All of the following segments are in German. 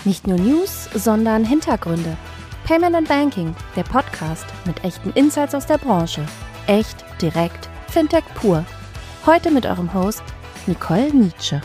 Nicht nur News, sondern Hintergründe. Payment and Banking, der Podcast mit echten Insights aus der Branche. Echt, direkt, Fintech pur. Heute mit eurem Host Nicole Nietzsche.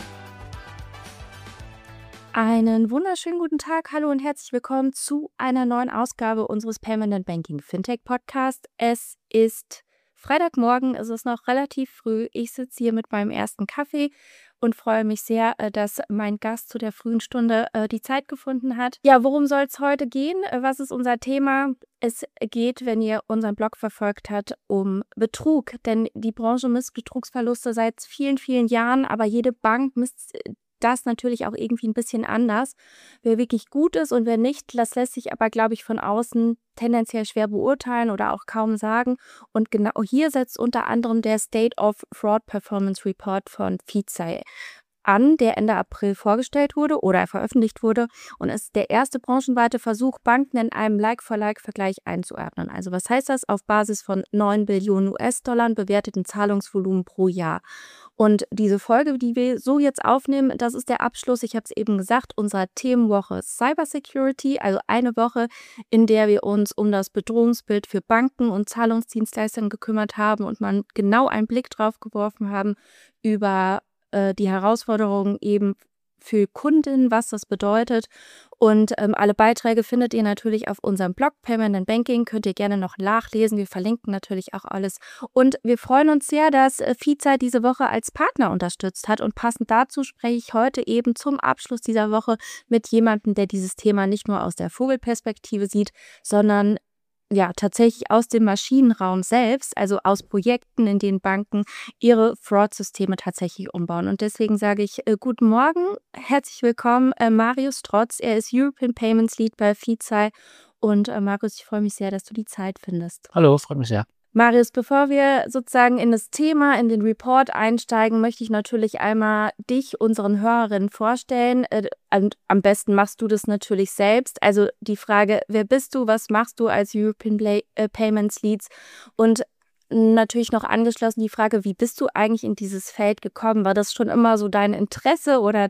Einen wunderschönen guten Tag, hallo und herzlich willkommen zu einer neuen Ausgabe unseres Payment and Banking Fintech Podcast. Es ist Freitagmorgen, es ist noch relativ früh. Ich sitze hier mit meinem ersten Kaffee und freue mich sehr, dass mein Gast zu der frühen Stunde die Zeit gefunden hat. Ja, worum soll es heute gehen? Was ist unser Thema? Es geht, wenn ihr unseren Blog verfolgt habt, um Betrug. Denn die Branche misst Betrugsverluste seit vielen, vielen Jahren, aber jede Bank misst das natürlich auch irgendwie ein bisschen anders. Wer wirklich gut ist und wer nicht, das lässt sich aber, glaube ich, von außen tendenziell schwer beurteilen oder auch kaum sagen. Und genau hier setzt unter anderem der State of Fraud Performance Report von FICAI an, der Ende April vorgestellt wurde oder veröffentlicht wurde und ist der erste branchenweite Versuch, Banken in einem Like-for-Like-Vergleich einzuordnen. Also was heißt das? Auf Basis von 9 Billionen US-Dollar bewerteten Zahlungsvolumen pro Jahr. Und diese Folge, die wir so jetzt aufnehmen, das ist der Abschluss, ich habe es eben gesagt, unserer Themenwoche Cybersecurity, also eine Woche, in der wir uns um das Bedrohungsbild für Banken und Zahlungsdienstleister gekümmert haben und man genau einen Blick drauf geworfen haben über die Herausforderungen eben für Kunden, was das bedeutet. Und alle Beiträge findet ihr natürlich auf unserem Blog Payment and Banking, könnt ihr gerne noch nachlesen. Wir verlinken natürlich auch alles. Und wir freuen uns sehr, dass FICAI diese Woche als Partner unterstützt hat. Und passend dazu spreche ich heute eben zum Abschluss dieser Woche mit jemandem, der dieses Thema nicht nur aus der Vogelperspektive sieht, sondern ja, tatsächlich aus dem Maschinenraum selbst, also aus Projekten, in denen Banken ihre Fraud-Systeme tatsächlich umbauen. Und deswegen sage ich guten Morgen, herzlich willkommen, Marius Trotz. Er ist European Payments Lead bei FICAI. Und Marius, ich freue mich sehr, dass du die Zeit findest. Hallo, freut mich sehr. Marius, bevor wir sozusagen in das Thema, in den Report einsteigen, möchte ich natürlich einmal dich unseren Hörerinnen vorstellen. Und am besten machst du das natürlich selbst. Also die Frage, wer bist du, was machst du als European Payments Leads? Und natürlich noch angeschlossen die Frage, wie bist du eigentlich in dieses Feld gekommen? War das schon immer so dein Interesse oder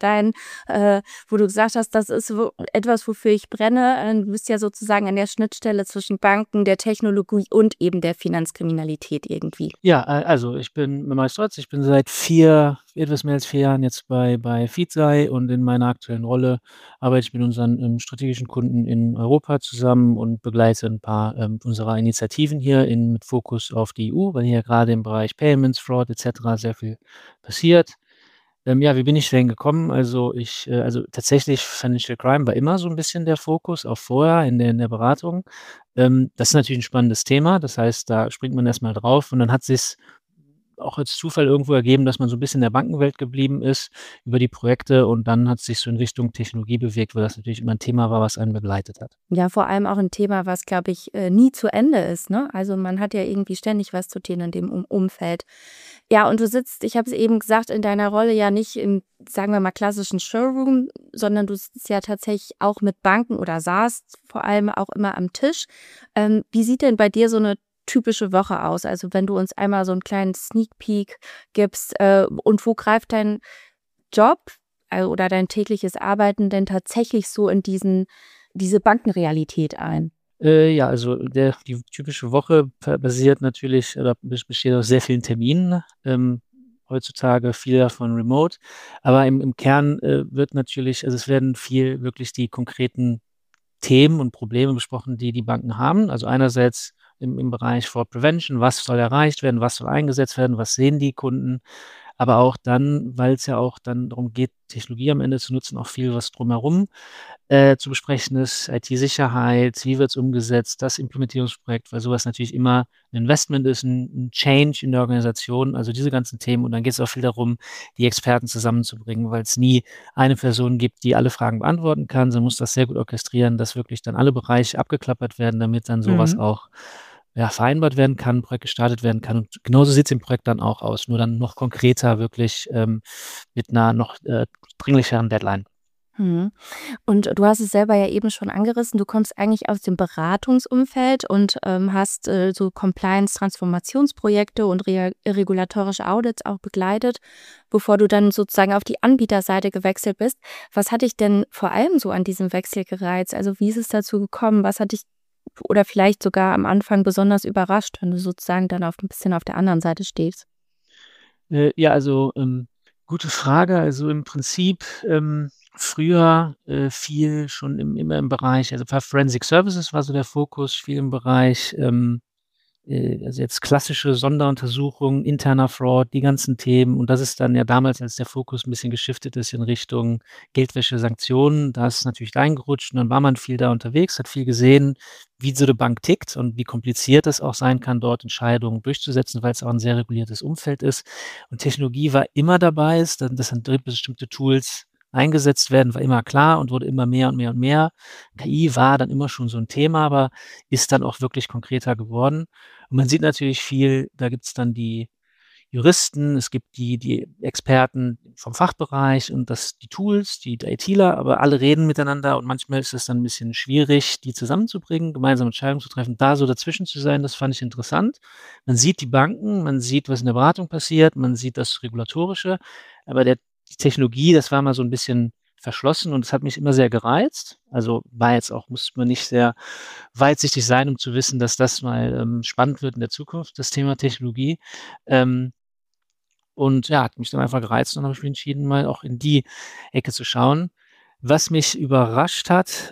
wo du gesagt hast, das ist etwas, wofür ich brenne? Du bist ja sozusagen an der Schnittstelle zwischen Banken, der Technologie und eben der Finanzkriminalität irgendwie. Ja, also ich bin Marius Trotz, ich bin seit etwas mehr als 4 Jahren jetzt bei FICAI und in meiner aktuellen Rolle arbeite ich mit unseren strategischen Kunden in Europa zusammen und begleite ein paar unserer Initiativen hier mit Fokus auf die EU, weil hier gerade im Bereich Payments, Fraud etc. sehr viel passiert. Ja, wie bin ich dahin gekommen? Also tatsächlich Financial Crime war immer so ein bisschen der Fokus, auch vorher in der Beratung. Das ist natürlich ein spannendes Thema. Das heißt, da springt man erst mal drauf und dann hat sich's auch als Zufall irgendwo ergeben, dass man so ein bisschen in der Bankenwelt geblieben ist über die Projekte und dann hat es sich so in Richtung Technologie bewegt, weil das natürlich immer ein Thema war, was einen begleitet hat. Ja, vor allem auch ein Thema, was, glaube ich, nie zu Ende ist, ne? Also man hat ja irgendwie ständig was zu tun in dem Umfeld. Ja, und du sitzt, ich habe es eben gesagt, in deiner Rolle ja nicht im, sagen wir mal, klassischen Showroom, sondern du sitzt ja tatsächlich auch mit Banken oder saßt vor allem auch immer am Tisch. Wie sieht denn bei dir so eine typische Woche aus? Also wenn du uns einmal so einen kleinen Sneak Peek gibst und wo greift dein Job oder dein tägliches Arbeiten denn tatsächlich so in diese Bankenrealität ein? Ja, also die typische Woche basiert natürlich oder besteht aus sehr vielen Terminen. Heutzutage viel davon remote. Aber im Kern wird natürlich, also es werden viel wirklich die konkreten Themen und Probleme besprochen, die die Banken haben. Also einerseits im Bereich Fraud Prevention, was soll erreicht werden, was soll eingesetzt werden, was sehen die Kunden, aber auch dann, weil es ja auch dann darum geht, Technologie am Ende zu nutzen, auch viel, was drumherum zu besprechen ist, IT-Sicherheit, wie wird es umgesetzt, das Implementierungsprojekt, weil sowas natürlich immer ein Investment ist, ein Change in der Organisation, also diese ganzen Themen. Und dann geht es auch viel darum, die Experten zusammenzubringen, weil es nie eine Person gibt, die alle Fragen beantworten kann. Sie muss das sehr gut orchestrieren, dass wirklich dann alle Bereiche abgeklappert werden, damit dann sowas auch vereinbart werden kann, ein Projekt gestartet werden kann. Und genauso sieht es im Projekt dann auch aus, nur dann noch konkreter wirklich mit einer noch dringlicheren Deadline. Mhm. Und du hast es selber ja eben schon angerissen, du kommst eigentlich aus dem Beratungsumfeld und, hast, so Compliance-Transformationsprojekte und regulatorische Audits auch begleitet, bevor du dann sozusagen auf die Anbieterseite gewechselt bist. Was hat dich denn vor allem so an diesem Wechsel gereizt? Also, wie ist es dazu gekommen? Was hat dich oder vielleicht sogar am Anfang besonders überrascht, wenn du sozusagen dann auf 'n bisschen auf der anderen Seite stehst? Ja, also, gute Frage. Also, im Prinzip, früher, viel schon immer im Bereich, also, Forensic Services war so der Fokus, viel im Bereich, also jetzt klassische Sonderuntersuchungen, interner Fraud, die ganzen Themen. Und das ist dann ja damals, als der Fokus 'n bisschen geschiftet ist in Richtung Geldwäsche, Sanktionen, da ist es natürlich reingerutscht und dann war man viel da unterwegs, hat viel gesehen, wie so 'ne Bank tickt und wie kompliziert es auch sein kann, dort Entscheidungen durchzusetzen, weil's auch 'n sehr reguliertes Umfeld ist. Und Technologie war immer dabei, dass dann bestimmte Tools eingesetzt werden, war immer klar und wurde immer mehr und mehr und mehr. KI war dann immer schon so 'n Thema, aber ist dann auch wirklich konkreter geworden. Und man sieht natürlich viel, da gibt's dann die Juristen, es gibt die Experten vom Fachbereich und die Tools, die ITler, aber alle reden miteinander und manchmal ist es dann 'n bisschen schwierig, die zusammenzubringen, gemeinsam Entscheidungen zu treffen. Da so dazwischen zu sein, das fand ich interessant. Man sieht die Banken, man sieht, was in der Beratung passiert, man sieht das Regulatorische, aber die Technologie, das war immer so 'n bisschen verschlossen und das hat mich immer sehr gereizt. Also, war jetzt auch, muss man nicht sehr weitsichtig sein, um zu wissen, dass das mal, spannend wird in der Zukunft, das Thema Technologie. Ähm, und ja, hat mich dann einfach gereizt und dann habe ich mich entschieden, mal auch in die Ecke zu schauen. Was mich überrascht hat,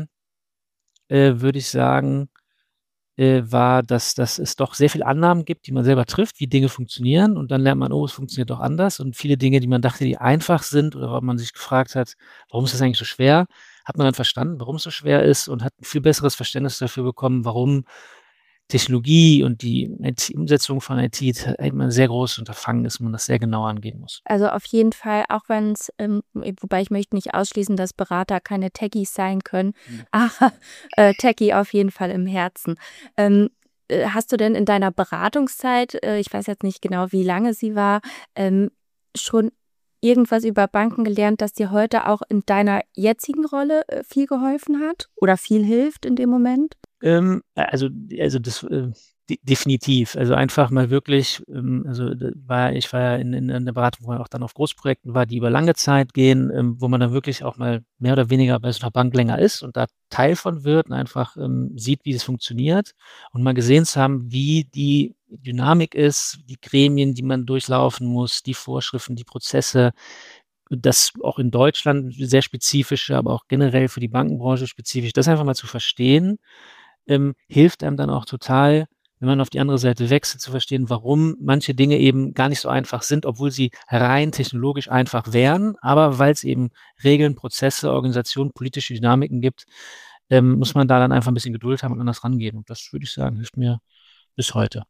würde ich sagen, war, dass es doch sehr viel Annahmen gibt, die man selber trifft, wie Dinge funktionieren und dann lernt man: „Oh, es funktioniert doch anders." Und viele Dinge, die man dachte, die einfach sind oder wo man sich gefragt hat: „Warum ist das eigentlich so schwer?", hat man dann verstanden, warum es so schwer ist und hat 'n viel besseres Verständnis dafür bekommen, warum Technologie und die Umsetzung von IT eben ein sehr großes Unterfangen ist und man das sehr genau angehen muss. Also, auf jeden Fall, auch wenn's, wobei ich möchte nicht ausschließen, dass Berater keine Techies sein können, Mhm. aber, Techie auf jeden Fall im Herzen. Hast du denn in deiner Beratungszeit, ich weiß jetzt nicht genau, wie lange sie war, schon irgendwas über Banken gelernt, das dir heute auch in deiner jetzigen Rolle, viel geholfen hat oder viel hilft in dem Moment? Also das, definitiv. Also, einfach mal wirklich, also, ich war ja in der Beratung, wo man auch dann auf Großprojekten war, die über lange Zeit gehen, wo man dann wirklich auch mal mehr oder weniger bei so 'ner Bank länger ist und da Teil von wird und einfach, sieht, wie es funktioniert und mal gesehen zu haben, wie die Dynamik ist, die Gremien, die man durchlaufen muss, die Vorschriften, die Prozesse, das auch in Deutschland sehr spezifische, aber auch generell für die Bankenbranche spezifisch, das einfach mal zu verstehen, hilft einem dann auch total, wenn man auf die andere Seite wechselt, zu verstehen, warum manche Dinge eben gar nicht so einfach sind, obwohl sie rein technologisch einfach wären. Aber weil's eben Regeln, Prozesse, Organisationen, politische Dynamiken gibt, muss man da dann einfach 'n bisschen Geduld haben und anders rangehen. Und das würde ich sagen, hilft mir bis heute.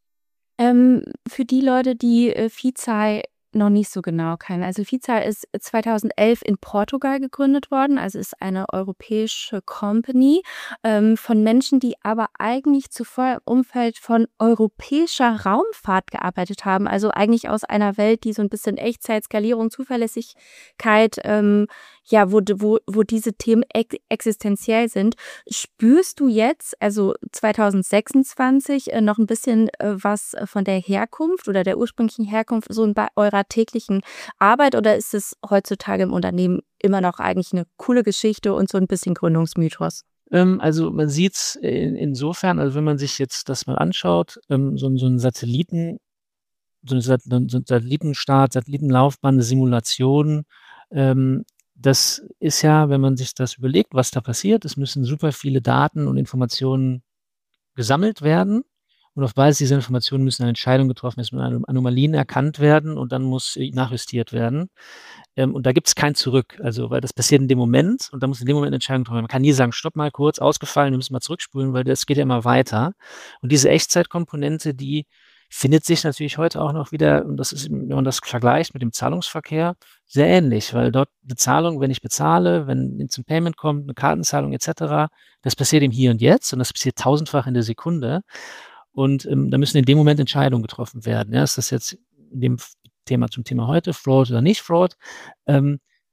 Für die Leute, die, Vizai noch nicht so genau kennen. Also, Vizai ist 2011 in Portugal gegründet worden, also ist eine europäische Company, von Menschen, die aber eigentlich zuvor im Umfeld von europäischer Raumfahrt gearbeitet haben. Also, eigentlich aus einer Welt, die so 'n bisschen Echtzeit, Skalierung, Zuverlässigkeit, ja, wo diese Themen existenziell sind. Spürst du jetzt, also 2026, noch 'n bisschen, was von der Herkunft oder der ursprünglichen Herkunft so bei eurer täglichen Arbeit oder ist es heutzutage im Unternehmen immer noch eigentlich 'ne coole Geschichte und so 'n bisschen Gründungsmythos? Also, man sieht's insofern, also, wenn man sich jetzt das mal anschaut, so 'n Satelliten so 'n Satellitenstart, Satellitenlaufbahn, 'ne Simulation, das ist ja, wenn man sich das überlegt, was da passiert, es müssen super viele Daten und Informationen gesammelt werden und auf Basis dieser Informationen müssen dann Entscheidungen getroffen werden, es müssen Anomalien erkannt werden und dann muss, nachjustiert werden. Und da gibt's kein Zurück, also, weil das passiert in dem Moment und da muss in dem Moment 'ne Entscheidung getroffen werden. Man kann nie sagen: „Stopp mal kurz, ausgefallen, wir müssen mal zurückspulen", weil das geht ja immer weiter. Und diese Echtzeitkomponente, die findet sich natürlich heute auch noch wieder und das ist, wenn man das vergleicht mit dem Zahlungsverkehr, sehr ähnlich, weil dort Bezahlung, wenn ich bezahle, wenn zum Payment kommt, 'ne Kartenzahlung et cetera, das passiert im Hier und Jetzt und das passiert tausendfach in der Sekunde. Und, da müssen in dem Moment Entscheidungen getroffen werden. Ja, ist das jetzt in dem Thema zum Thema heute Fraud oder nicht Fraud? Ähm,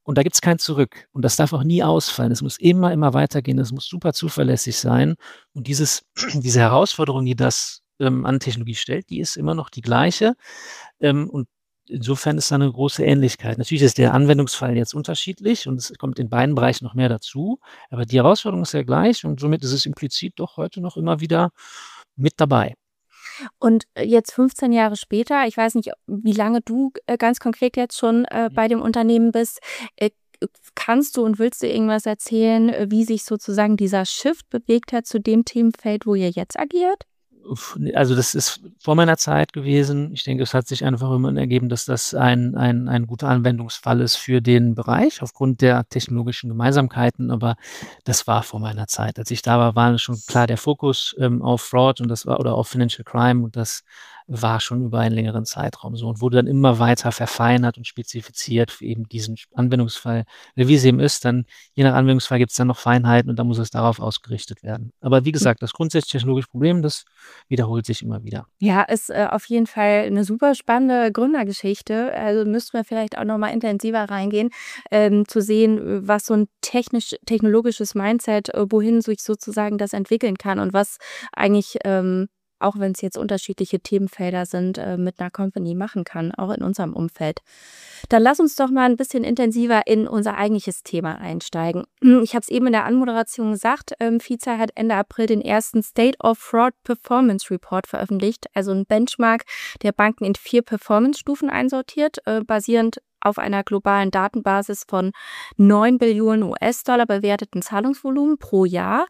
Und da gibt es kein Zurück. Und das darf auch nie ausfallen. Es muss immer, immer weitergehen. Es muss super zuverlässig sein. Und diese Herausforderung, die das an Technologie stellt, die ist immer noch die gleiche. Und insofern ist da eine große Ähnlichkeit. Natürlich ist der Anwendungsfall jetzt unterschiedlich und es kommt in beiden Bereichen noch mehr dazu. Aber die Herausforderung ist ja gleich und somit ist es implizit doch heute noch immer wieder mit dabei. Und jetzt 15 Jahre später, ich weiß nicht, wie lange du ganz konkret jetzt schon bei dem Unternehmen bist, kannst du und willst du irgendwas erzählen, wie sich sozusagen dieser Shift bewegt hat zu dem Themenfeld, wo ihr jetzt agiert? Also das ist vor meiner Zeit gewesen. Ich denke, es hat sich einfach immer ergeben, dass das ein guter Anwendungsfall ist für den Bereich aufgrund der technologischen Gemeinsamkeiten. Aber das war vor meiner Zeit. Als ich da war schon klar der Fokus auf Fraud und oder auf Financial Crime und das war schon über einen längeren Zeitraum so und wurde dann immer weiter verfeinert und spezifiziert für eben diesen Anwendungsfall. Wie es eben ist, dann je nach Anwendungsfall gibt es dann noch Feinheiten und dann muss es darauf ausgerichtet werden. Aber wie gesagt, das grundsätzlich technologische Problem, das wiederholt sich immer wieder. Ja, ist auf jeden Fall eine super spannende Gründergeschichte. Also müssten wir vielleicht auch noch mal intensiver reingehen, zu sehen, was so ein technologisches Mindset, wohin sich sozusagen das entwickeln kann und was eigentlich auch wenn es jetzt unterschiedliche Themenfelder sind, mit einer Company machen kann, auch in unserem Umfeld. Dann lass uns doch mal ein bisschen intensiver in unser eigentliches Thema einsteigen. Ich habe es eben in der Anmoderation gesagt, Viza hat Ende April den ersten State of Fraud Performance Report veröffentlicht, also ein Benchmark der Banken in 4 Performance-Stufen einsortiert, basierend auf einer globalen Datenbasis von 9 Billionen US-Dollar bewerteten Zahlungsvolumen pro Jahr.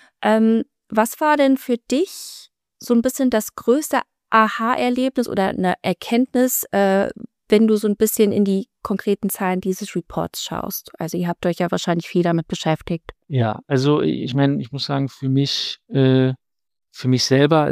Was war denn für dich so ein bisschen das größte Aha-Erlebnis oder eine Erkenntnis, wenn du so ein bisschen in die konkreten Zahlen dieses Reports schaust? Also ihr habt euch ja wahrscheinlich viel damit beschäftigt. Ja, also ich meine, ich muss sagen, für mich selber,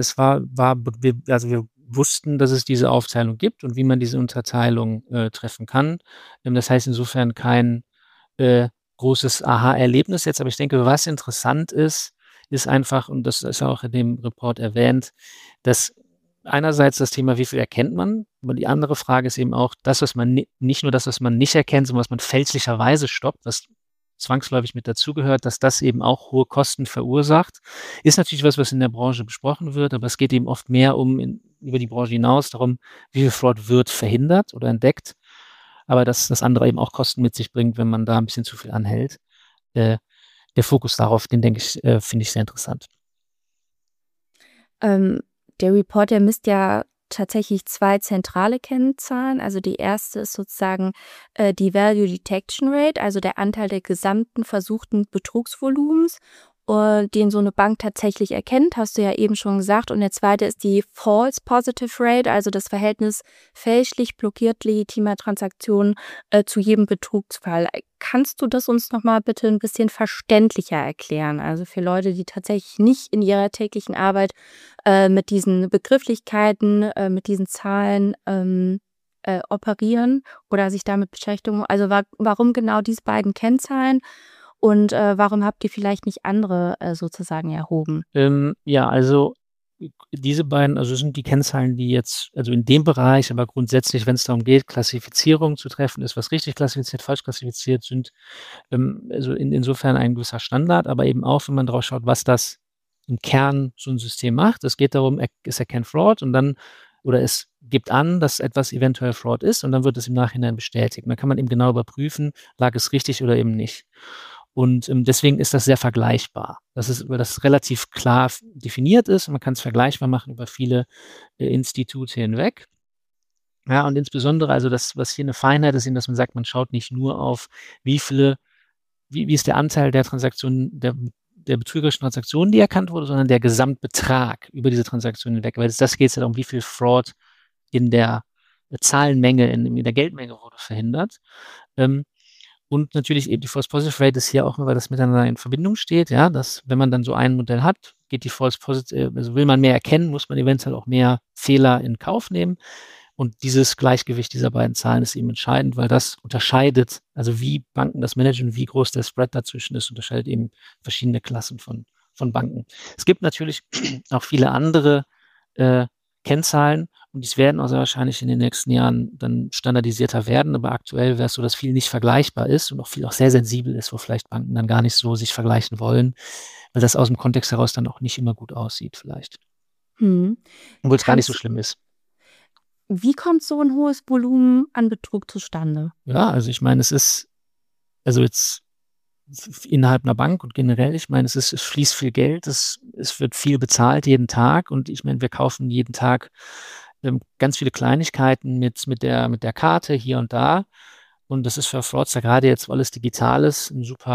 wir wussten, dass es diese Aufteilung gibt und wie man diese Unterteilung treffen kann. Das heißt insofern kein großes Aha-Erlebnis jetzt, aber ich denke, was interessant ist einfach, und das ist auch in dem Report erwähnt, dass einerseits das Thema, wie viel erkennt man, aber die andere Frage ist eben auch das, was man nicht nur das, was man nicht erkennt, sondern was man fälschlicherweise stoppt, was zwangsläufig mit dazugehört, dass das eben auch hohe Kosten verursacht. Ist natürlich was in der Branche besprochen wird, aber es geht eben oft mehr über die Branche hinaus darum, wie viel Fraud wird verhindert oder entdeckt, aber dass das andere eben auch Kosten mit sich bringt, wenn man da ein bisschen zu viel anhält. Der Fokus darauf, den denke ich, finde ich sehr interessant. Der Report, der misst ja tatsächlich 2 zentrale Kennzahlen. Also die erste ist sozusagen die Value Detection Rate, also der Anteil der gesamten versuchten Betrugsvolumens, den so eine Bank tatsächlich erkennt, hast du ja eben schon gesagt. Und der zweite ist die False Positive Rate, also das Verhältnis fälschlich blockiert legitimer Transaktionen zu jedem Betrugsfall. Kannst du das uns nochmal bitte ein bisschen verständlicher erklären? Also für Leute, die tatsächlich nicht in ihrer täglichen Arbeit mit diesen Begrifflichkeiten, mit diesen Zahlen operieren oder sich damit beschäftigen. Also warum genau diese beiden Kennzahlen? Und warum habt ihr vielleicht nicht andere sozusagen erhoben? Ja, also diese beiden, also sind die Kennzahlen, die jetzt, also in dem Bereich, aber grundsätzlich, wenn es darum geht, Klassifizierung zu treffen, ist was richtig klassifiziert, falsch klassifiziert, sind also insofern ein gewisser Standard, aber eben auch, wenn man drauf schaut, was das im Kern so ein System macht. Es geht darum, es erkennt Fraud und dann, oder es gibt an, dass etwas eventuell Fraud ist und dann wird es im Nachhinein bestätigt. Und dann kann man eben genau überprüfen, lag es richtig oder eben nicht. Und deswegen ist das sehr vergleichbar. Das ist, weil das relativ klar definiert ist und man kann es vergleichbar machen über viele Institute hinweg. Ja, und insbesondere, also das, was hier eine Feinheit ist, dass man sagt, man schaut nicht nur auf, wie ist der Anteil der Transaktionen, der betrügerischen Transaktionen, die erkannt wurde, sondern der Gesamtbetrag über diese Transaktionen hinweg. Weil das geht es ja darum, wie viel Fraud in der Zahlenmenge, in der Geldmenge wurde verhindert. Und natürlich eben die False Positive Rate ist hier auch, weil das miteinander in Verbindung steht, ja, dass wenn man dann so ein Modell hat, geht die False Positive, also will man mehr erkennen, muss man eventuell auch mehr Fehler in Kauf nehmen. Und dieses Gleichgewicht dieser beiden Zahlen ist eben entscheidend, weil das unterscheidet, also wie Banken das managen, wie groß der Spread dazwischen ist, unterscheidet eben verschiedene Klassen von Banken. Es gibt natürlich auch viele andere Kennzahlen Und dies werden auch sehr wahrscheinlich in den nächsten Jahren dann standardisierter werden. Aber aktuell wäre es so, dass viel nicht vergleichbar ist und auch viel auch sehr sensibel ist, wo vielleicht Banken dann gar nicht so sich vergleichen wollen, weil das aus dem Kontext heraus dann auch nicht immer gut aussieht vielleicht. Hm. Obwohl es gar nicht so schlimm ist. Wie kommt so ein hohes Volumen an Betrug zustande? Ja, also ich meine, es ist, also jetzt innerhalb einer Bank und generell, ich meine, es fließt viel Geld, es wird viel bezahlt jeden Tag und ich meine, wir kaufen jeden Tag ganz viele Kleinigkeiten mit der Karte hier und da und das ist für Fraudster gerade jetzt, weil es digital ist,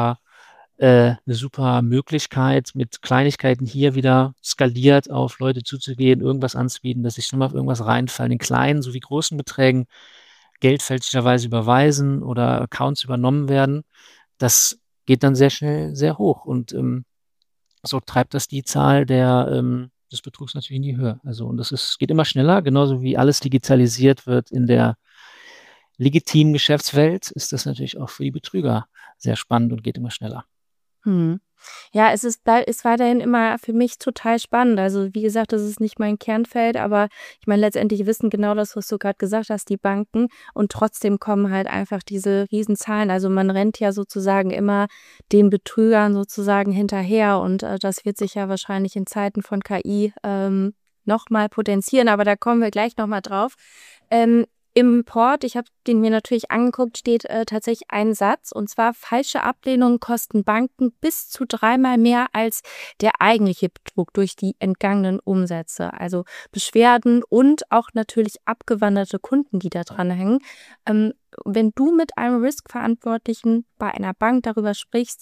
eine super Möglichkeit, mit Kleinigkeiten hier wieder skaliert auf Leute zuzugehen, irgendwas anzubieten, dass sich nochmal auf irgendwas reinfallen, in kleinen sowie großen Beträgen Geld fälschlicherweise überweisen oder Accounts übernommen werden. Das geht dann sehr schnell sehr hoch und so treibt das die Zahl des Betrugs natürlich in die Höhe. Also, und geht immer schneller, genauso wie alles digitalisiert wird in der legitimen Geschäftswelt, ist das natürlich auch für die Betrüger sehr spannend und geht immer schneller. Hm. Ja, es ist weiterhin immer für mich total spannend. Also, wie gesagt, das ist nicht mein Kernfeld, aber ich meine, letztendlich wissen genau das, was du gerade gesagt hast, die Banken und trotzdem kommen halt einfach diese Riesenzahlen. Also, man rennt ja sozusagen immer den Betrügern sozusagen hinterher und, das wird sich ja wahrscheinlich in Zeiten von KI, noch mal potenzieren, aber da kommen wir gleich noch mal drauf. Im Report, ich habe den mir natürlich angeguckt, steht tatsächlich ein Satz, und zwar: Falsche Ablehnungen kosten Banken bis zu 3-mal mehr als der eigentliche Betrug durch die entgangenen Umsätze. Also Beschwerden und auch natürlich abgewanderte Kunden, die da dranhängen. Wenn du mit einem Risk-Verantwortlichen bei einer Bank darüber sprichst,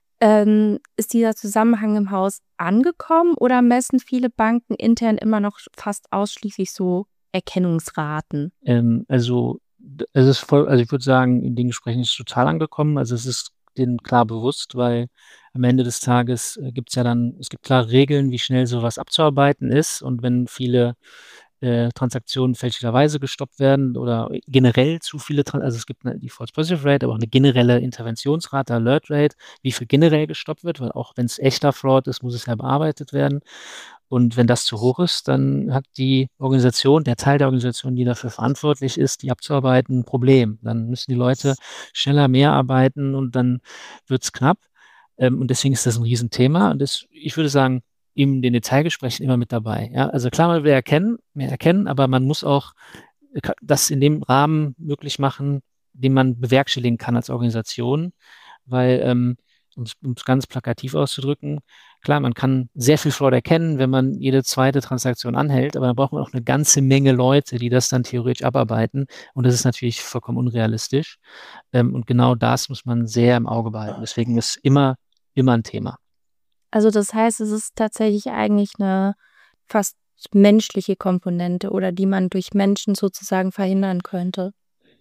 ist dieser Zusammenhang im Haus angekommen oder messen viele Banken intern immer noch fast ausschließlich so Erkennungsraten? Also es ist also ich würde sagen, in den Gesprächen ist es total angekommen. Also es ist denen klar bewusst, weil am Ende des Tages es gibt klare Regeln, wie schnell sowas abzuarbeiten ist. Und wenn viele Transaktionen fälschlicherweise gestoppt werden oder generell zu viele, also es gibt die False Positive Rate, aber auch eine generelle Interventionsrate, Alert Rate, wie viel generell gestoppt wird, weil auch wenn es echter Fraud ist, muss es ja bearbeitet werden. Und wenn das zu hoch ist, dann hat die Organisation, der Teil der Organisation, die dafür verantwortlich ist, die abzuarbeiten, ein Problem. Dann müssen die Leute schneller mehr arbeiten und dann wird es knapp. Und deswegen ist das ein Riesenthema. Und ich würde sagen, in den Detailgesprächen immer mit dabei. Ja, also klar, man will mehr erkennen, aber man muss auch das in dem Rahmen möglich machen, den man bewerkstelligen kann als Organisation, weil, um es ganz plakativ auszudrücken, klar, man kann sehr viel Fraud erkennen, wenn man jede zweite Transaktion anhält, aber da braucht man auch eine ganze Menge Leute, die das dann theoretisch abarbeiten und das ist natürlich vollkommen unrealistisch und genau das muss man sehr im Auge behalten. Deswegen ist immer ein Thema. Also das heißt, es ist tatsächlich eigentlich eine fast menschliche Komponente oder die man durch Menschen sozusagen verhindern könnte.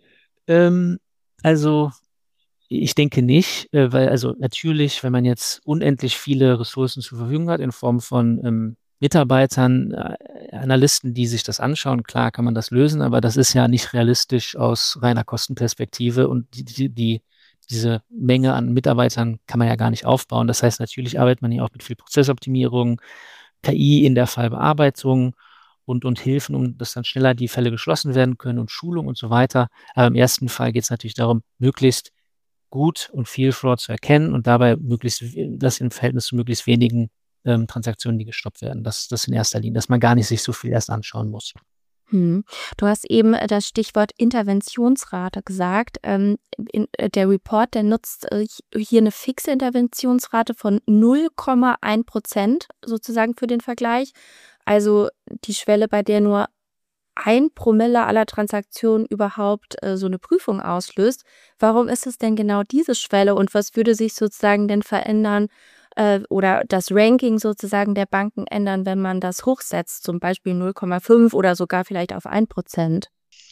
Also ich denke nicht, weil also natürlich, wenn man jetzt unendlich viele Ressourcen zur Verfügung hat in Form von Mitarbeitern, Analysten, die sich das anschauen, klar kann man das lösen, aber das ist ja nicht realistisch aus reiner Kostenperspektive und diese Menge an Mitarbeitern kann man ja gar nicht aufbauen. Das heißt, natürlich arbeitet man ja auch mit viel Prozessoptimierung, KI in der Fallbearbeitung und Hilfen, um dass dann schneller die Fälle geschlossen werden können und Schulung und so weiter. Aber im ersten Fall geht es natürlich darum, möglichst gut und viel Fraud zu erkennen und dabei das im Verhältnis zu möglichst wenigen Transaktionen, die gestoppt werden. Das in erster Linie, dass man gar nicht sich so viel erst anschauen muss. Du hast eben das Stichwort Interventionsrate gesagt. Der Report, der nutzt hier eine fixe Interventionsrate von 0,1% sozusagen für den Vergleich. Also die Schwelle, bei der nur 1 Promille aller Transaktionen überhaupt so eine Prüfung auslöst. Warum ist es denn genau diese Schwelle und was würde sich sozusagen denn verändern oder das Ranking sozusagen der Banken ändern, wenn man das hochsetzt, zum Beispiel 0,5 oder sogar vielleicht auf 1%?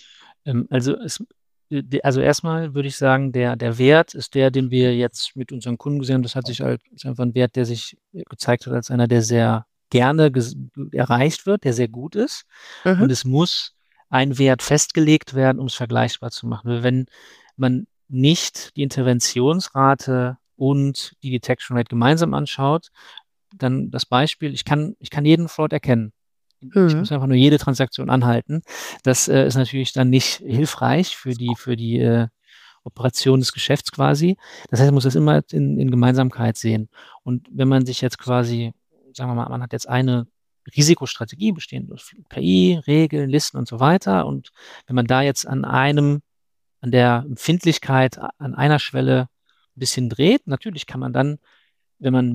Also erstmal würde ich sagen, der Wert ist der, den wir jetzt mit unseren Kunden gesehen haben. Das hat sich halt, ist einfach ein Wert, der sich gezeigt hat als einer, der sehr gerne erreicht wird, der sehr gut ist. Mhm. Und es muss ein Wert festgelegt werden, um es vergleichbar zu machen. Weil wenn man nicht die Interventionsrate und die Detection Rate gemeinsam anschaut, dann das Beispiel, ich kann jeden Fraud erkennen. Ich muss einfach nur jede Transaktion anhalten. Das ist natürlich dann nicht hilfreich für die Operation des Geschäfts quasi. Das heißt, man muss das immer in Gemeinsamkeit sehen. Und wenn man sich jetzt quasi, sagen wir mal, man hat jetzt eine Risikostrategie bestehend aus KI, Regeln, Listen und so weiter. Und wenn man da jetzt an der Empfindlichkeit an einer Schwelle ein bisschen dreht, natürlich kann man dann, wenn man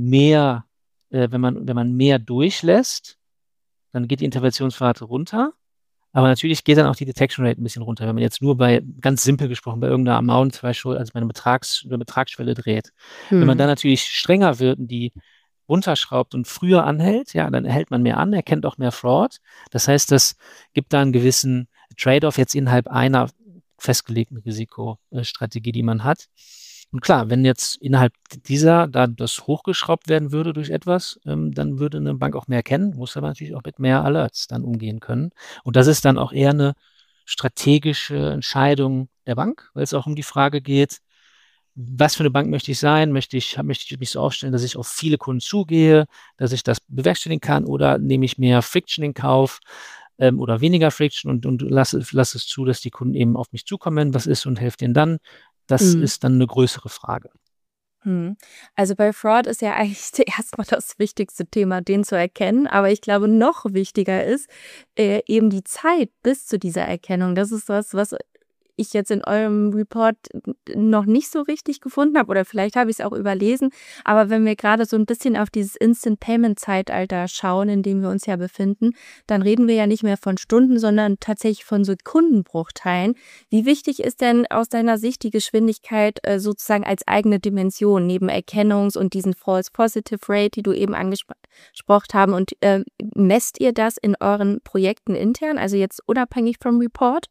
mehr durchlässt, dann geht die Interventionsrate runter. Aber natürlich geht dann auch die Detection Rate ein bisschen runter, wenn man jetzt nur ganz simpel gesprochen, bei irgendeiner Amount Threshold, also bei einer Betragsschwelle dreht. Wenn man dann natürlich strenger wird und die runterschraubt und früher anhält, ja, dann hält man mehr an, erkennt auch mehr Fraud. Das heißt, das gibt da einen gewissen Trade-off jetzt innerhalb einer festgelegten Risikostrategie, die man hat. Und klar, wenn jetzt innerhalb dieser da das hochgeschraubt werden würde durch etwas, dann würde eine Bank auch mehr kennen, muss aber natürlich auch mit mehr Alerts dann umgehen können. Und das ist dann auch eher eine strategische Entscheidung der Bank, weil es auch um die Frage geht, was für eine Bank möchte ich sein? Möchte ich mich so aufstellen, dass ich auf viele Kunden zugehe, dass ich das bewerkstelligen kann, oder nehme ich mehr Friction in Kauf oder weniger Friction und lasse es zu, dass die Kunden eben auf mich zukommen, was ist, und helfe denen dann. Das ist dann eine größere Frage. Also bei Fraud ist ja eigentlich erstmal das wichtigste Thema, den zu erkennen. Aber ich glaube, noch wichtiger ist eben die Zeit bis zu dieser Erkennung. Das ist was ich jetzt in eurem Report noch nicht so richtig gefunden habe, oder vielleicht habe ich es auch überlesen. Aber wenn wir gerade so ein bisschen auf dieses Instant-Payment-Zeitalter schauen, in dem wir uns ja befinden, dann reden wir ja nicht mehr von Stunden, sondern tatsächlich von Sekundenbruchteilen. Wie wichtig ist denn aus deiner Sicht die Geschwindigkeit sozusagen als eigene Dimension neben Erkennungs- und diesen False Positive Rate, die du eben angesprochen haben? Und messt ihr das in euren Projekten intern, also jetzt unabhängig vom Report?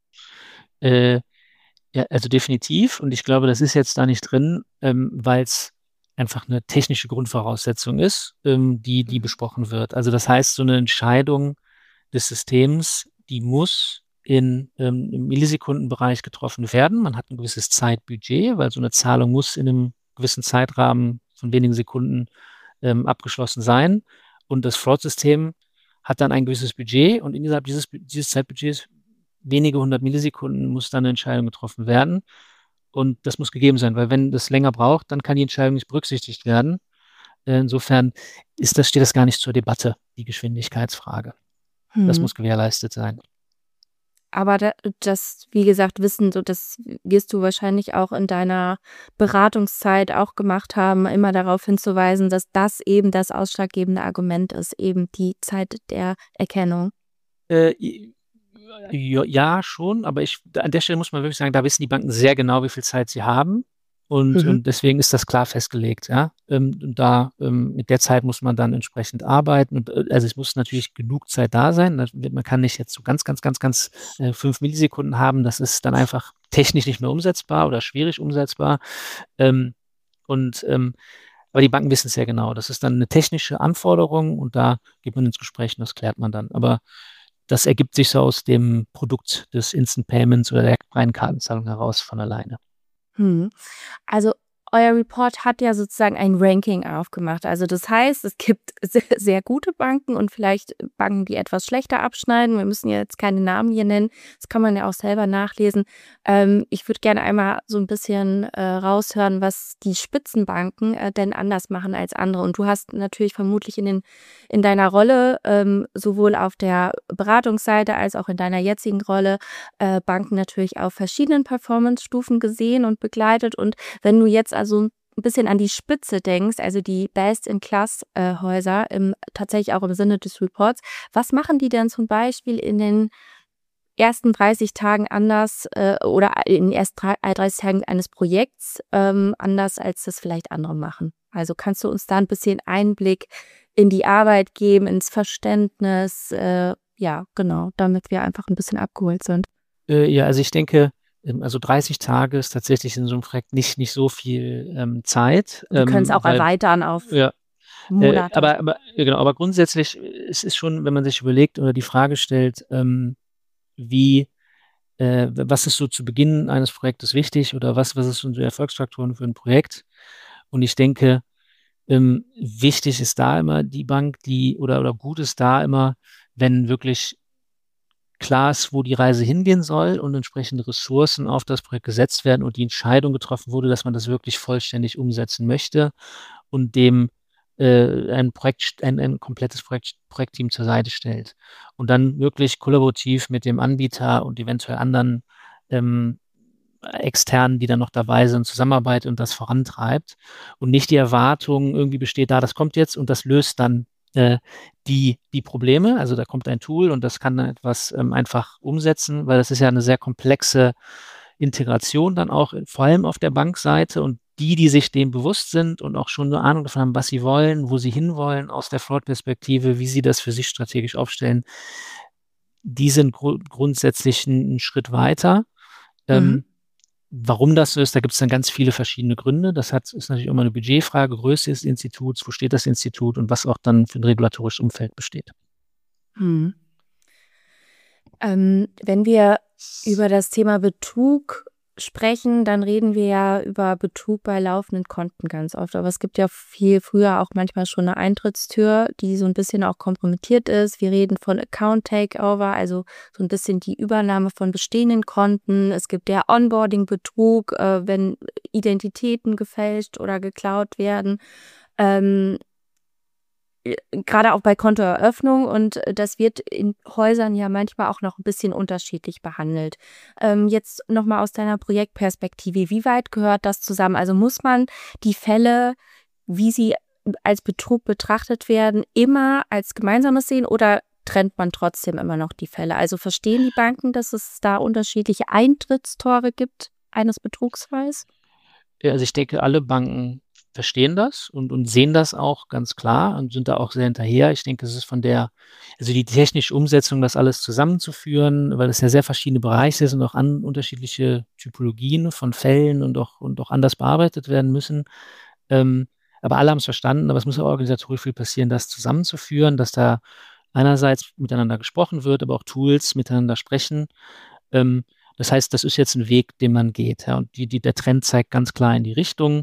Ja, also definitiv. Und ich glaube, das ist jetzt da nicht drin, weil es einfach eine technische Grundvoraussetzung ist, die besprochen wird. Also das heißt, so eine Entscheidung des Systems, die muss im Millisekundenbereich getroffen werden. Man hat ein gewisses Zeitbudget, weil so eine Zahlung muss in einem gewissen Zeitrahmen von wenigen Sekunden abgeschlossen sein. Und das Fraud-System hat dann ein gewisses Budget, und innerhalb dieses Zeitbudgets, wenige 100 Millisekunden, muss dann eine Entscheidung getroffen werden. Und das muss gegeben sein, weil wenn das länger braucht, dann kann die Entscheidung nicht berücksichtigt werden. Insofern steht das gar nicht zur Debatte, die Geschwindigkeitsfrage. Das muss gewährleistet sein. Aber das, wie gesagt, Wissen, so das wirst du wahrscheinlich auch in deiner Beratungszeit auch gemacht haben, immer darauf hinzuweisen, dass das eben das ausschlaggebende Argument ist, eben die Zeit der Erkennung. Ja, schon, aber an der Stelle muss man wirklich sagen, da wissen die Banken sehr genau, wie viel Zeit sie haben. Und deswegen ist das klar festgelegt, ja. Mit der Zeit muss man dann entsprechend arbeiten. Und also es muss natürlich genug Zeit da sein. Man kann nicht jetzt so ganz 5 Millisekunden haben. Das ist dann einfach technisch nicht mehr umsetzbar oder schwierig umsetzbar. Aber die Banken wissen es sehr genau. Das ist dann eine technische Anforderung, und da geht man ins Gespräch und das klärt man dann. Aber das ergibt sich so aus dem Produkt des Instant Payments oder der freien Kartenzahlung heraus von alleine. Also euer Report hat ja sozusagen ein Ranking aufgemacht. Also das heißt, es gibt sehr, sehr gute Banken und vielleicht Banken, die etwas schlechter abschneiden. Wir müssen ja jetzt keine Namen hier nennen. Das kann man ja auch selber nachlesen. Ich würde gerne einmal so ein bisschen raushören, was die Spitzenbanken denn anders machen als andere. Und du hast natürlich vermutlich in deiner Rolle, sowohl auf der Beratungsseite als auch in deiner jetzigen Rolle, Banken natürlich auf verschiedenen Performance-Stufen gesehen und begleitet. Und wenn du jetzt also ein bisschen an die Spitze denkst, also die Best-in-Class-Häuser, tatsächlich auch im Sinne des Reports, was machen die denn zum Beispiel in den ersten 30 Tagen anders oder in den ersten 30 Tagen eines Projekts anders, als das vielleicht andere machen? Also kannst du uns da ein bisschen Einblick in die Arbeit geben, ins Verständnis, ja, genau, damit wir einfach ein bisschen abgeholt sind. Ja, also ich denke, also 30 Tage ist tatsächlich in so einem Projekt nicht so viel Zeit. Wir können es auch erweitern auf Monate. Aber grundsätzlich es ist schon, wenn man sich überlegt oder die Frage stellt, was ist so zu Beginn eines Projektes wichtig, oder was ist so die Erfolgsfaktoren für ein Projekt? Und ich denke, wichtig ist da immer die Bank, oder gut ist da immer wenn wirklich klar ist, wo die Reise hingehen soll und entsprechende Ressourcen auf das Projekt gesetzt werden und die Entscheidung getroffen wurde, dass man das wirklich vollständig umsetzen möchte und dem ein komplettes Projektteam zur Seite stellt. Und dann wirklich kollaborativ mit dem Anbieter und eventuell anderen Externen, die dann noch dabei sind, zusammenarbeitet und das vorantreibt. Und nicht die Erwartung irgendwie besteht, das kommt jetzt und das löst dann die Probleme. Also da kommt ein Tool und das kann dann etwas einfach umsetzen, weil das ist ja eine sehr komplexe Integration dann auch, vor allem auf der Bankseite, und die sich dem bewusst sind und auch schon eine Ahnung davon haben, was sie wollen, wo sie hinwollen aus der Fraud-Perspektive, wie sie das für sich strategisch aufstellen, die sind grundsätzlich einen Schritt weiter. Warum das so ist, da gibt es dann ganz viele verschiedene Gründe. Das ist natürlich immer eine Budgetfrage, Größe des Instituts, wo steht das Institut und was auch dann für ein regulatorisches Umfeld besteht. Wenn wir über das Thema Betrug sprechen, dann reden wir ja über Betrug bei laufenden Konten ganz oft. Aber es gibt ja viel früher auch manchmal schon eine Eintrittstür, die so ein bisschen auch kompromittiert ist. Wir reden von Account Takeover, also so ein bisschen die Übernahme von bestehenden Konten. Es gibt ja Onboarding-Betrug, wenn Identitäten gefälscht oder geklaut werden. Gerade auch bei Kontoeröffnung, und das wird in Häusern ja manchmal auch noch ein bisschen unterschiedlich behandelt. Jetzt nochmal aus deiner Projektperspektive, wie weit gehört das zusammen? Also muss man die Fälle, wie sie als Betrug betrachtet werden, immer als Gemeinsames sehen oder trennt man trotzdem immer noch die Fälle? Also verstehen die Banken, dass es da unterschiedliche Eintrittstore gibt eines Betrugsfalls? Ja, also ich denke, alle Banken verstehen das und sehen das auch ganz klar und sind da auch sehr hinterher. Ich denke, es ist also die technische Umsetzung, das alles zusammenzuführen, weil es ja sehr verschiedene Bereiche sind und auch unterschiedliche Typologien von Fällen und auch anders bearbeitet werden müssen. Aber alle haben es verstanden, aber es muss auch organisatorisch viel passieren, das zusammenzuführen, dass da einerseits miteinander gesprochen wird, aber auch Tools miteinander sprechen. Das heißt, das ist jetzt ein Weg, den man geht. Ja, und der Trend zeigt ganz klar in die Richtung.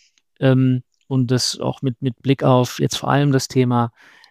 Und das auch mit Blick auf jetzt vor allem das Thema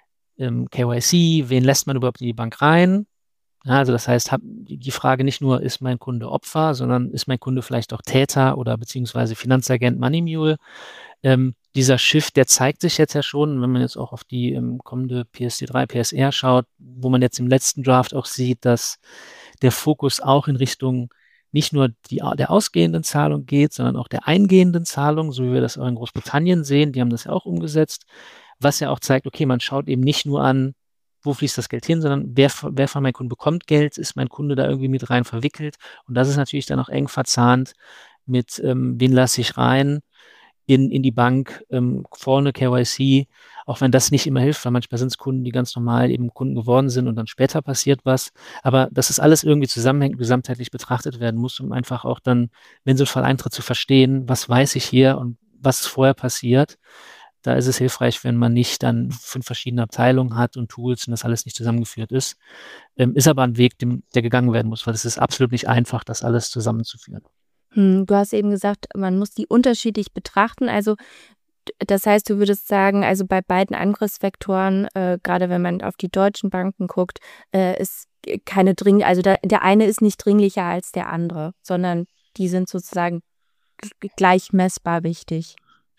KYC, wen lässt man überhaupt in die Bank rein? Ja, also das heißt, die Frage nicht nur, ist mein Kunde Opfer, sondern ist mein Kunde vielleicht auch Täter oder beziehungsweise Finanzagent, Money Mule? Dieser Shift, der zeigt sich jetzt ja schon, wenn man jetzt auch auf die kommende PSD3, PSR schaut, wo man jetzt im letzten Draft auch sieht, dass der Fokus auch in Richtung nicht nur der ausgehenden Zahlung geht, sondern auch der eingehenden Zahlung, so wie wir das auch in Großbritannien sehen. Die haben das ja auch umgesetzt, was ja auch zeigt, okay, man schaut eben nicht nur an, wo fließt das Geld hin, sondern wer von meinem Kunden bekommt Geld, ist mein Kunde da irgendwie mit rein verwickelt. Und das ist natürlich dann auch eng verzahnt mit, wen lasse ich rein in die Bank, vorne KYC, auch wenn das nicht immer hilft, weil manchmal sind es Kunden, die ganz normal eben Kunden geworden sind und dann später passiert was. Aber dass es alles irgendwie zusammenhängt, gesamtheitlich betrachtet werden muss, um einfach auch dann, wenn so ein Fall eintritt, zu verstehen, was weiß ich hier und was ist vorher passiert. Da ist es hilfreich, wenn man nicht dann 5 verschiedene Abteilungen hat und Tools und das alles nicht zusammengeführt ist. Ist aber ein Weg, der gegangen werden muss, weil es ist absolut nicht einfach, das alles zusammenzuführen. Du hast eben gesagt, man muss die unterschiedlich betrachten. Also das heißt, du würdest sagen, also bei beiden Angriffsvektoren, gerade wenn man auf die deutschen Banken guckt, ist keine also der eine ist nicht dringlicher als der andere, sondern die sind sozusagen gleich messbar wichtig.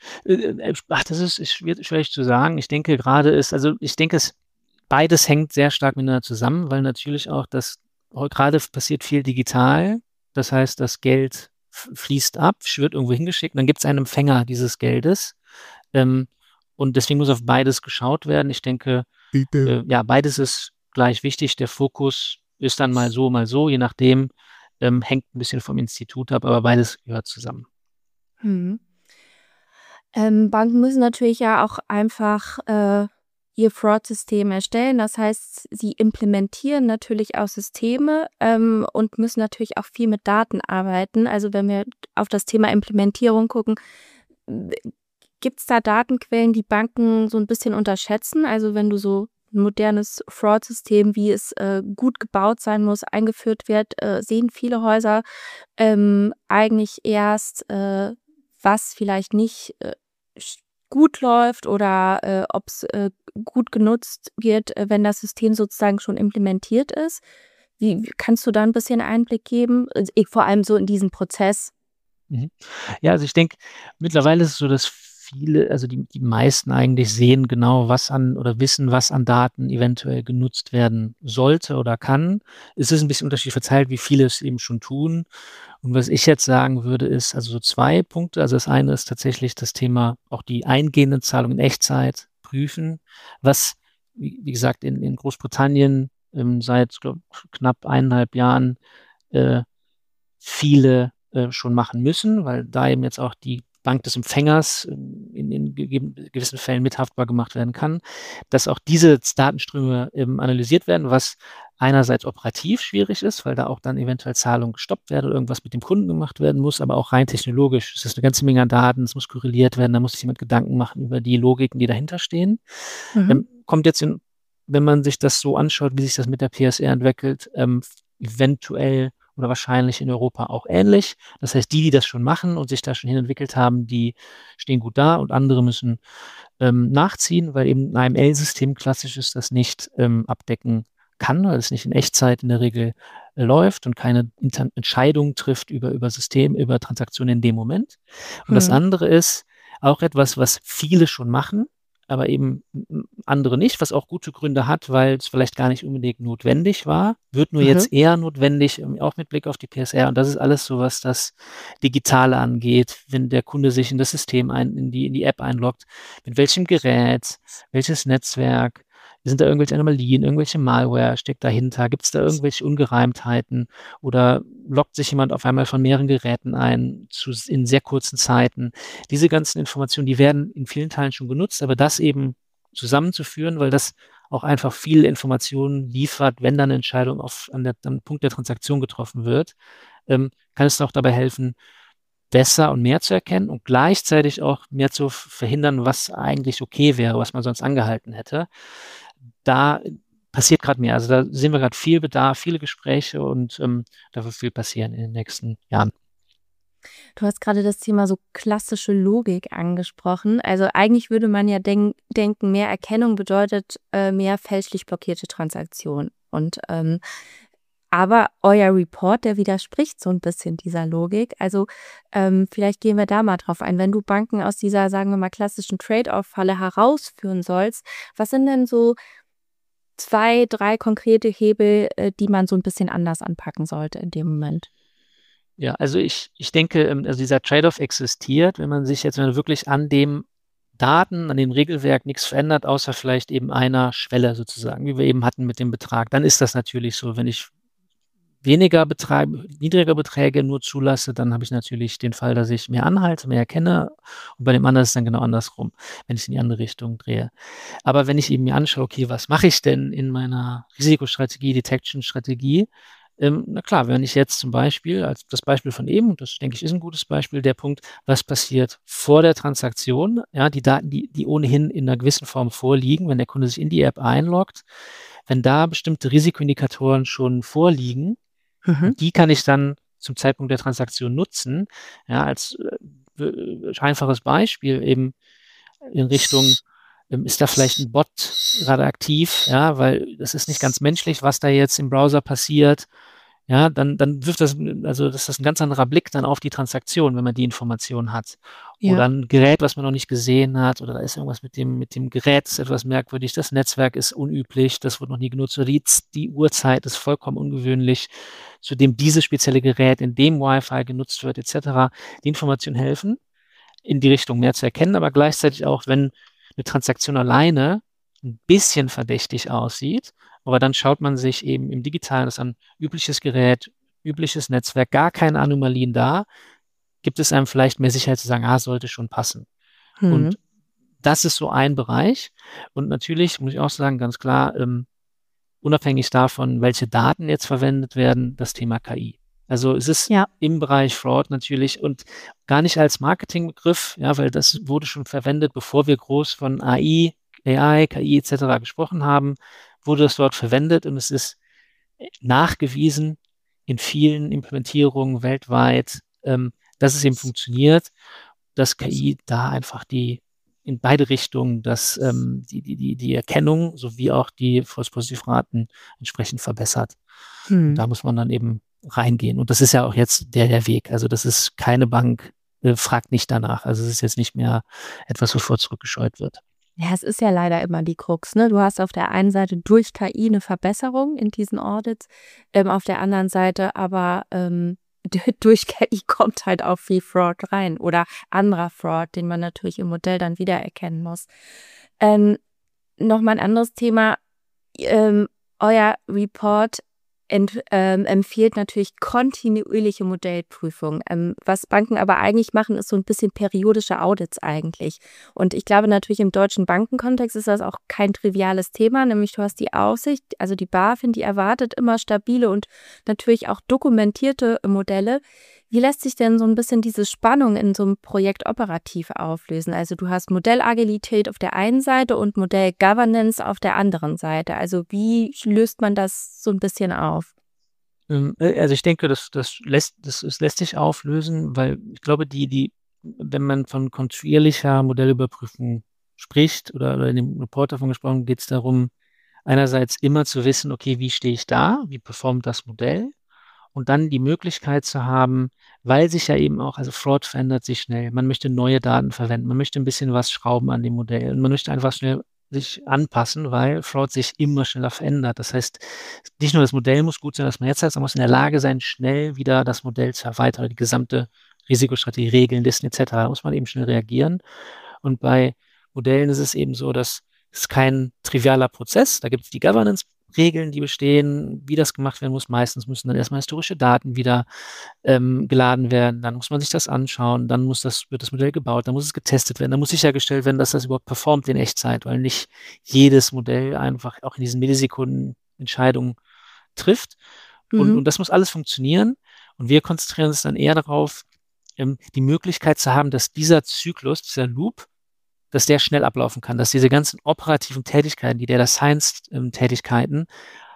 Das ist schwierig zu sagen. Ich denke beides hängt sehr stark miteinander zusammen, weil natürlich auch gerade passiert viel digital. Das heißt, das Geld fließt ab, wird irgendwo hingeschickt, und dann gibt es einen Empfänger dieses Geldes. Und deswegen muss auf beides geschaut werden. Ich denke, beides ist gleich wichtig. Der Fokus ist dann mal so, je nachdem, hängt ein bisschen vom Institut ab, aber beides gehört zusammen. Banken müssen natürlich ja auch einfach ihr Fraud-System erstellen. Das heißt, sie implementieren natürlich auch Systeme und müssen natürlich auch viel mit Daten arbeiten. Also wenn wir auf das Thema Implementierung gucken, gibt es da Datenquellen, die Banken so ein bisschen unterschätzen? Also wenn du so ein modernes Fraud-System, wie es gut gebaut sein muss, eingeführt wird, sehen viele Häuser eigentlich erst, was vielleicht nicht gut läuft oder ob es gut genutzt wird, wenn das System sozusagen schon implementiert ist? Wie kannst du da ein bisschen Einblick geben? Vor allem so in diesen Prozess. Mhm. Ja, also ich denke, mittlerweile ist es so, dass viele, also die meisten eigentlich sehen genau, was an oder wissen, was an Daten eventuell genutzt werden sollte oder kann. Es ist ein bisschen unterschiedlich verteilt, wie viele es eben schon tun. Und was ich jetzt sagen würde, ist also so 2 Punkte. Also das eine ist tatsächlich das Thema auch die eingehenden Zahlungen in Echtzeit prüfen, was, wie gesagt, in Großbritannien seit glaub, knapp 1,5 Jahren viele schon machen müssen, weil da eben jetzt auch die Bank des Empfängers in gewissen Fällen mithaftbar gemacht werden kann, dass auch diese Datenströme analysiert werden, was einerseits operativ schwierig ist, weil da auch dann eventuell Zahlungen gestoppt werden oder irgendwas mit dem Kunden gemacht werden muss, aber auch rein technologisch. Es ist eine ganze Menge an Daten, es muss korreliert werden, da muss sich jemand Gedanken machen über die Logiken, die dahinter stehen. Mhm. Kommt jetzt, wenn man sich das so anschaut, wie sich das mit der PSR entwickelt, eventuell oder wahrscheinlich in Europa auch ähnlich. Das heißt, die das schon machen und sich da schon hin entwickelt haben, die stehen gut da und andere müssen nachziehen, weil eben ein AML-System klassisch ist, das nicht abdecken kann, weil es nicht in Echtzeit in der Regel läuft und keine Entscheidungen trifft über System, über Transaktionen in dem Moment. Und das Mhm. andere ist auch etwas, was viele schon machen, aber eben andere nicht, was auch gute Gründe hat, weil es vielleicht gar nicht unbedingt notwendig war, wird nur Mhm. jetzt eher notwendig, auch mit Blick auf die PSR. Und das ist alles so, was das Digitale angeht, wenn der Kunde sich in das System in die App einloggt, mit welchem Gerät, welches Netzwerk, sind da irgendwelche Anomalien, irgendwelche Malware steckt dahinter, gibt es da irgendwelche Ungereimtheiten oder loggt sich jemand auf einmal von mehreren Geräten ein in sehr kurzen Zeiten. Diese ganzen Informationen, die werden in vielen Teilen schon genutzt, aber das eben zusammenzuführen, weil das auch einfach viele Informationen liefert, wenn dann eine Entscheidung am Punkt der Transaktion getroffen wird, kann es auch dabei helfen, besser und mehr zu erkennen und gleichzeitig auch mehr zu verhindern, was eigentlich okay wäre, was man sonst angehalten hätte. Da passiert gerade mehr. Also da sehen wir gerade viel Bedarf, viele Gespräche und da wird viel passieren in den nächsten Jahren. Du hast gerade das Thema so klassische Logik angesprochen. Also eigentlich würde man ja denken, mehr Erkennung bedeutet mehr fälschlich blockierte Transaktionen. Aber euer Report, der widerspricht so ein bisschen dieser Logik. Also vielleicht gehen wir da mal drauf ein. Wenn du Banken aus dieser, sagen wir mal, klassischen Trade-off-Falle herausführen sollst, was sind denn so 2, 3 konkrete Hebel, die man so ein bisschen anders anpacken sollte in dem Moment? Ja, also ich denke, also dieser Trade-off existiert, wenn man sich jetzt wirklich an dem Daten, an dem Regelwerk nichts verändert, außer vielleicht eben einer Schwelle sozusagen, wie wir eben hatten mit dem Betrag, dann ist das natürlich so. Wenn ich niedrigere Beträge nur zulasse, dann habe ich natürlich den Fall, dass ich mehr anhalte, mehr erkenne. Und bei dem anderen ist es dann genau andersrum, wenn ich es in die andere Richtung drehe. Aber wenn ich eben mir anschaue, okay, was mache ich denn in meiner Risikostrategie, Detection-Strategie? Na klar, wenn ich jetzt zum Beispiel, als das Beispiel von eben, und das denke ich ist ein gutes Beispiel, der Punkt, was passiert vor der Transaktion, ja, die Daten, die ohnehin in einer gewissen Form vorliegen, wenn der Kunde sich in die App einloggt, wenn da bestimmte Risikoindikatoren schon vorliegen, Mhm. und die kann ich dann zum Zeitpunkt der Transaktion nutzen, ja, als einfaches Beispiel eben in Richtung, ist da vielleicht ein Bot gerade aktiv, ja, weil das ist nicht ganz menschlich, was da jetzt im Browser passiert. Ja, dann wirft das, also das ist ein ganz anderer Blick dann auf die Transaktion, wenn man die Information hat. Ja. Oder ein Gerät, was man noch nicht gesehen hat, oder da ist irgendwas mit dem Gerät, ist etwas merkwürdig, das Netzwerk ist unüblich, das wird noch nie genutzt, oder die Uhrzeit ist vollkommen ungewöhnlich, zu dem dieses spezielle Gerät in dem Wi-Fi genutzt wird, etc. Die Informationen helfen, in die Richtung mehr zu erkennen, aber gleichzeitig auch, wenn eine Transaktion alleine ein bisschen verdächtig aussieht, aber dann schaut man sich eben im Digitalen das an, übliches Gerät, übliches Netzwerk, gar keine Anomalien da, gibt es einem vielleicht mehr Sicherheit zu sagen, sollte schon passen. Mhm. Und das ist so ein Bereich. Und natürlich muss ich auch sagen, ganz klar, unabhängig davon, welche Daten jetzt verwendet werden, das Thema KI. Also es ist Ja. im Bereich Fraud natürlich und gar nicht als Marketingbegriff, ja, weil das wurde schon verwendet, bevor wir groß von AI, KI etc. gesprochen haben, wurde das dort verwendet und es ist nachgewiesen in vielen Implementierungen weltweit, dass es eben funktioniert, dass KI da einfach die in beide Richtungen, dass die Erkennung sowie auch die False-Positiv-Raten entsprechend verbessert. Und da muss man dann eben reingehen. Und das ist ja auch jetzt der Weg. Also das ist keine Bank, fragt nicht danach. Also es ist jetzt nicht mehr etwas, wovor zurückgescheut wird. Ja, es ist ja leider immer die Krux, ne? Du hast auf der einen Seite durch KI eine Verbesserung in diesen Audits, auf der anderen Seite aber durch KI kommt halt auch viel Fraud rein oder anderer Fraud, den man natürlich im Modell dann wiedererkennen muss. Nochmal ein anderes Thema. Euer Report empfiehlt natürlich kontinuierliche Modellprüfung. Was Banken aber eigentlich machen, ist so ein bisschen periodische Audits eigentlich. Und ich glaube natürlich im deutschen Bankenkontext ist das auch kein triviales Thema, nämlich du hast die Aufsicht, also die BaFin, die erwartet immer stabile und natürlich auch dokumentierte Modelle. Wie lässt sich denn so ein bisschen diese Spannung in so einem Projekt operativ auflösen? Also du hast Modellagilität auf der einen Seite und Modellgovernance auf der anderen Seite. Also wie löst man das so ein bisschen auf? Also ich denke, das lässt sich auflösen, weil ich glaube, wenn man von kontinuierlicher Modellüberprüfung spricht oder in dem Report davon gesprochen, geht es darum, einerseits immer zu wissen, okay, wie stehe ich da, wie performt das Modell? Und dann die Möglichkeit zu haben, weil sich ja eben auch, also Fraud verändert sich schnell, man möchte neue Daten verwenden, man möchte ein bisschen was schrauben an dem Modell und man möchte einfach schnell sich anpassen, weil Fraud sich immer schneller verändert. Das heißt, nicht nur das Modell muss gut sein, was man jetzt hat, sondern muss in der Lage sein, schnell wieder das Modell zu erweitern, die gesamte Risikostrategie, Regeln, Listen etc. Da muss man eben schnell reagieren. Und bei Modellen ist es eben so, dass es kein trivialer Prozess, da gibt es die Governance-Regeln, die bestehen, wie das gemacht werden muss. Meistens müssen dann erstmal historische Daten wieder geladen werden, dann muss man sich das anschauen, dann wird das Modell gebaut, dann muss es getestet werden, dann muss sichergestellt werden, dass das überhaupt performt in Echtzeit, weil nicht jedes Modell einfach auch in diesen Millisekunden Entscheidungen trifft. Und das muss alles funktionieren. Und wir konzentrieren uns dann eher darauf, die Möglichkeit zu haben, dass dieser Zyklus, dieser Loop, dass der schnell ablaufen kann, dass diese ganzen operativen Tätigkeiten, die Data Science-Tätigkeiten,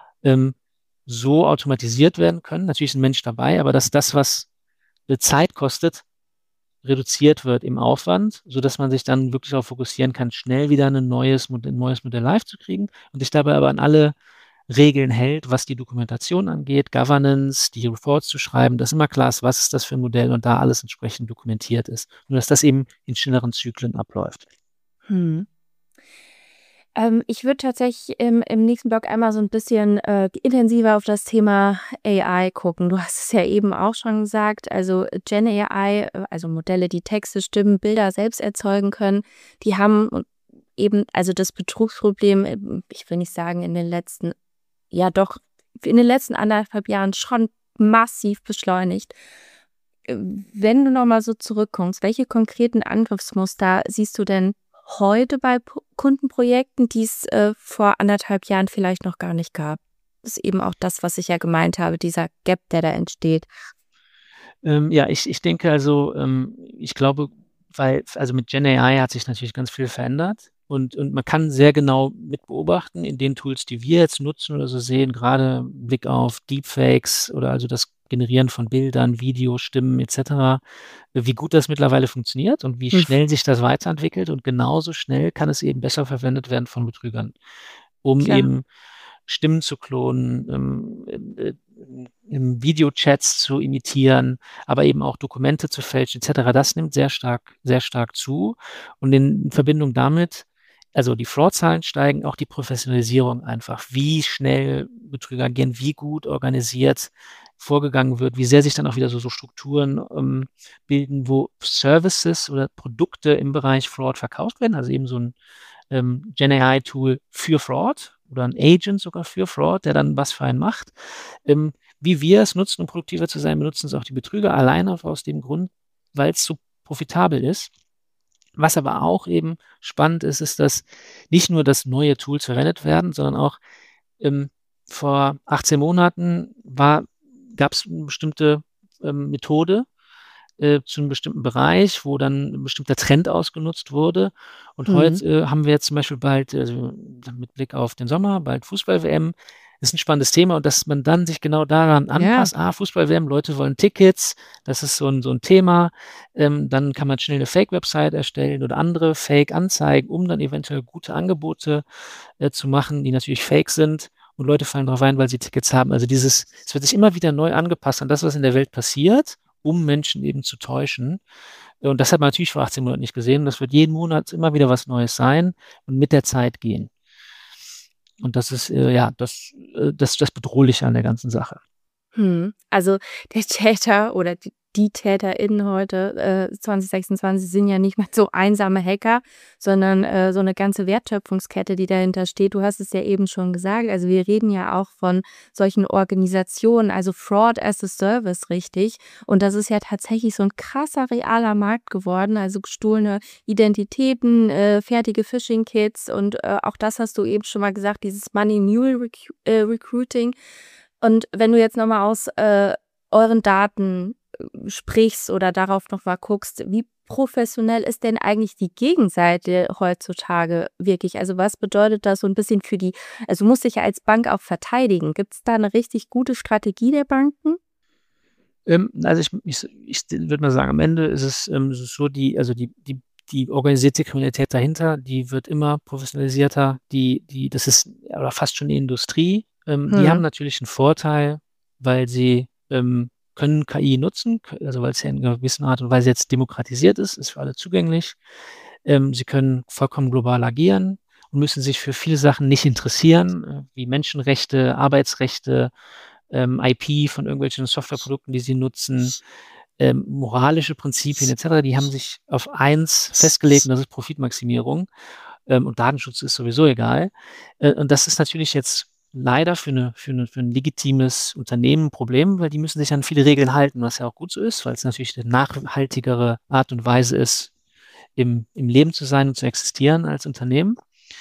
so automatisiert werden können. Natürlich ist ein Mensch dabei, aber dass das, was Zeit kostet, reduziert wird im Aufwand, sodass man sich dann wirklich darauf fokussieren kann, schnell wieder ein neues Modell live zu kriegen und sich dabei aber an alle Regeln hält, was die Dokumentation angeht, Governance, die Reports zu schreiben, dass immer klar ist, was ist das für ein Modell und da alles entsprechend dokumentiert ist. Nur dass das eben in schnelleren Zyklen abläuft. Ich würde tatsächlich im nächsten Blog einmal so ein bisschen intensiver auf das Thema AI gucken. Du hast es ja eben auch schon gesagt, also Gen AI, also Modelle, die Texte, Stimmen, Bilder selbst erzeugen können, die haben eben, also das Betrugsproblem, ich will nicht sagen in den letzten 1,5 Jahren schon massiv beschleunigt. Wenn du nochmal so zurückkommst, welche konkreten Angriffsmuster siehst du denn heute bei Kundenprojekten, die es vor 1,5 Jahren vielleicht noch gar nicht gab? Das ist eben auch das, was ich ja gemeint habe, dieser Gap, der da entsteht. Ich denke also, ich glaube, also mit Gen AI hat sich natürlich ganz viel verändert und man kann sehr genau mit beobachten in den Tools, die wir jetzt nutzen oder so sehen, gerade im Blick auf Deepfakes oder also das Generieren von Bildern, Videos, Stimmen etc., wie gut das mittlerweile funktioniert und wie schnell sich das weiterentwickelt und genauso schnell kann es eben besser verwendet werden von Betrügern, um eben Stimmen zu klonen, Videochats zu imitieren, aber eben auch Dokumente zu fälschen etc. Das nimmt sehr stark zu und in Verbindung damit, also die Fraud-Zahlen steigen, auch die Professionalisierung einfach, wie schnell Betrüger agieren, wie gut organisiert vorgegangen wird, wie sehr sich dann auch wieder so Strukturen bilden, wo Services oder Produkte im Bereich Fraud verkauft werden, also eben so ein Gen AI-Tool für Fraud oder ein Agent sogar für Fraud, der dann was für einen macht. Wie wir es nutzen, um produktiver zu sein, benutzen es auch die Betrüger alleine aus dem Grund, weil es so profitabel ist. Was aber auch eben spannend ist, ist, dass nicht nur das neue Tools verwendet werden, sondern auch vor 18 Monaten gab es eine bestimmte Methode zu einem bestimmten Bereich, wo dann ein bestimmter Trend ausgenutzt wurde. Und heute haben wir jetzt zum Beispiel bald, also mit Blick auf den Sommer, bald Fußball-WM, ist ein spannendes Thema und dass man dann sich genau daran anpasst. Fußball-WM, Leute wollen Tickets, das ist so ein Thema. Dann kann man schnell eine Fake-Website erstellen oder andere Fake-Anzeigen, um dann eventuell gute Angebote zu machen, die natürlich fake sind. Und Leute fallen darauf ein, weil sie Tickets haben. Also es wird sich immer wieder neu angepasst an das, was in der Welt passiert, um Menschen eben zu täuschen. Und das hat man natürlich vor 18 Monaten nicht gesehen. Das wird jeden Monat immer wieder was Neues sein und mit der Zeit gehen. Und das ist das Bedrohliche an der ganzen Sache. Also der Täter oder die TäterInnen heute 2026 sind ja nicht mal so einsame Hacker, sondern so eine ganze Wertschöpfungskette, die dahinter steht. Du hast es ja eben schon gesagt. Also wir reden ja auch von solchen Organisationen, also Fraud as a Service, richtig. Und das ist ja tatsächlich so ein krasser, realer Markt geworden. Also gestohlene Identitäten, fertige Phishing-Kits und auch das hast du eben schon mal gesagt, dieses Money Mule Recruiting. Und wenn du jetzt nochmal aus euren Daten sprichst oder darauf nochmal guckst, wie professionell ist denn eigentlich die Gegenseite heutzutage wirklich? Also was bedeutet das so ein bisschen also du musst dich ja als Bank auch verteidigen. Gibt es da eine richtig gute Strategie der Banken? Also ich würde mal sagen, am Ende ist es so, die organisierte Kriminalität dahinter, die wird immer professionalisierter. Das ist oder fast schon eine Industrie. Die haben natürlich einen Vorteil, weil sie können KI nutzen, also weil es ja in einer gewissen Art und Weise jetzt demokratisiert ist für alle zugänglich. Sie können vollkommen global agieren und müssen sich für viele Sachen nicht interessieren, wie Menschenrechte, Arbeitsrechte, IP von irgendwelchen Softwareprodukten, die sie nutzen, moralische Prinzipien etc., die haben sich auf eins festgelegt und das ist Profitmaximierung. Und Datenschutz ist sowieso egal. Und das ist natürlich jetzt leider für ein legitimes Unternehmen ein Problem, weil die müssen sich an viele Regeln halten, was ja auch gut so ist, weil es natürlich eine nachhaltigere Art und Weise ist, im Leben zu sein und zu existieren als Unternehmen.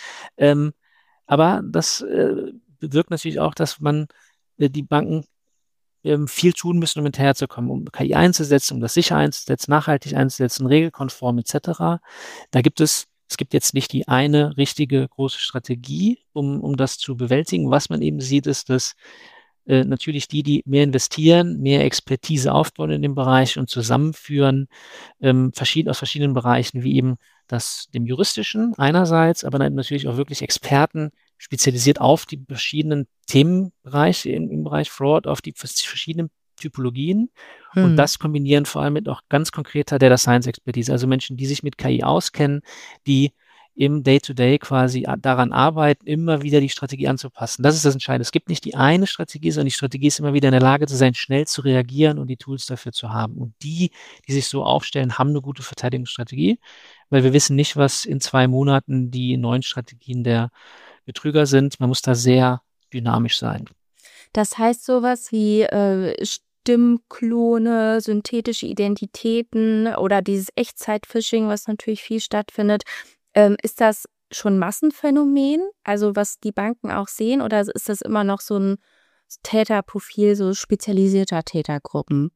Aber das bewirkt natürlich auch, dass die Banken viel tun müssen, um hinterherzukommen, um KI einzusetzen, um das sicher einzusetzen, nachhaltig einzusetzen, regelkonform etc. Es gibt jetzt nicht die eine richtige große Strategie, um das zu bewältigen. Was man eben sieht, ist, dass natürlich die mehr investieren, mehr Expertise aufbauen in dem Bereich und zusammenführen, aus verschiedenen Bereichen, wie eben dem Juristischen einerseits, aber dann natürlich auch wirklich Experten, spezialisiert auf die verschiedenen Themenbereiche im Bereich Fraud, auf die verschiedenen Typologien und das kombinieren vor allem mit auch ganz konkreter Data Science Expertise, also Menschen, die sich mit KI auskennen, die im Day-to-Day quasi daran arbeiten, immer wieder die Strategie anzupassen. Das ist das Entscheidende. Es gibt nicht die eine Strategie, sondern die Strategie ist immer wieder in der Lage zu sein, schnell zu reagieren und die Tools dafür zu haben. Und die sich so aufstellen, haben eine gute Verteidigungsstrategie, weil wir wissen nicht, was in 2 Monaten die neuen Strategien der Betrüger sind. Man muss da sehr dynamisch sein. Das heißt sowas wie Stimmklone, synthetische Identitäten oder dieses Echtzeit-Phishing, was natürlich viel stattfindet. Ist das schon Massenphänomen, also was die Banken auch sehen, oder ist das immer noch so ein Täterprofil, so spezialisierter Tätergruppen?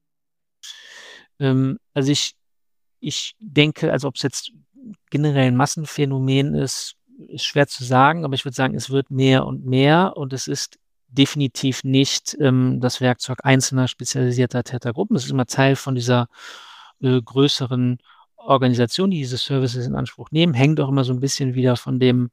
Also ich denke, also ob es jetzt generell ein Massenphänomen ist schwer zu sagen, aber ich würde sagen, es wird mehr und mehr und es ist definitiv nicht das Werkzeug einzelner spezialisierter Tätergruppen. Es ist immer Teil von dieser größeren Organisation, die diese Services in Anspruch nehmen, hängt auch immer so ein bisschen wieder von der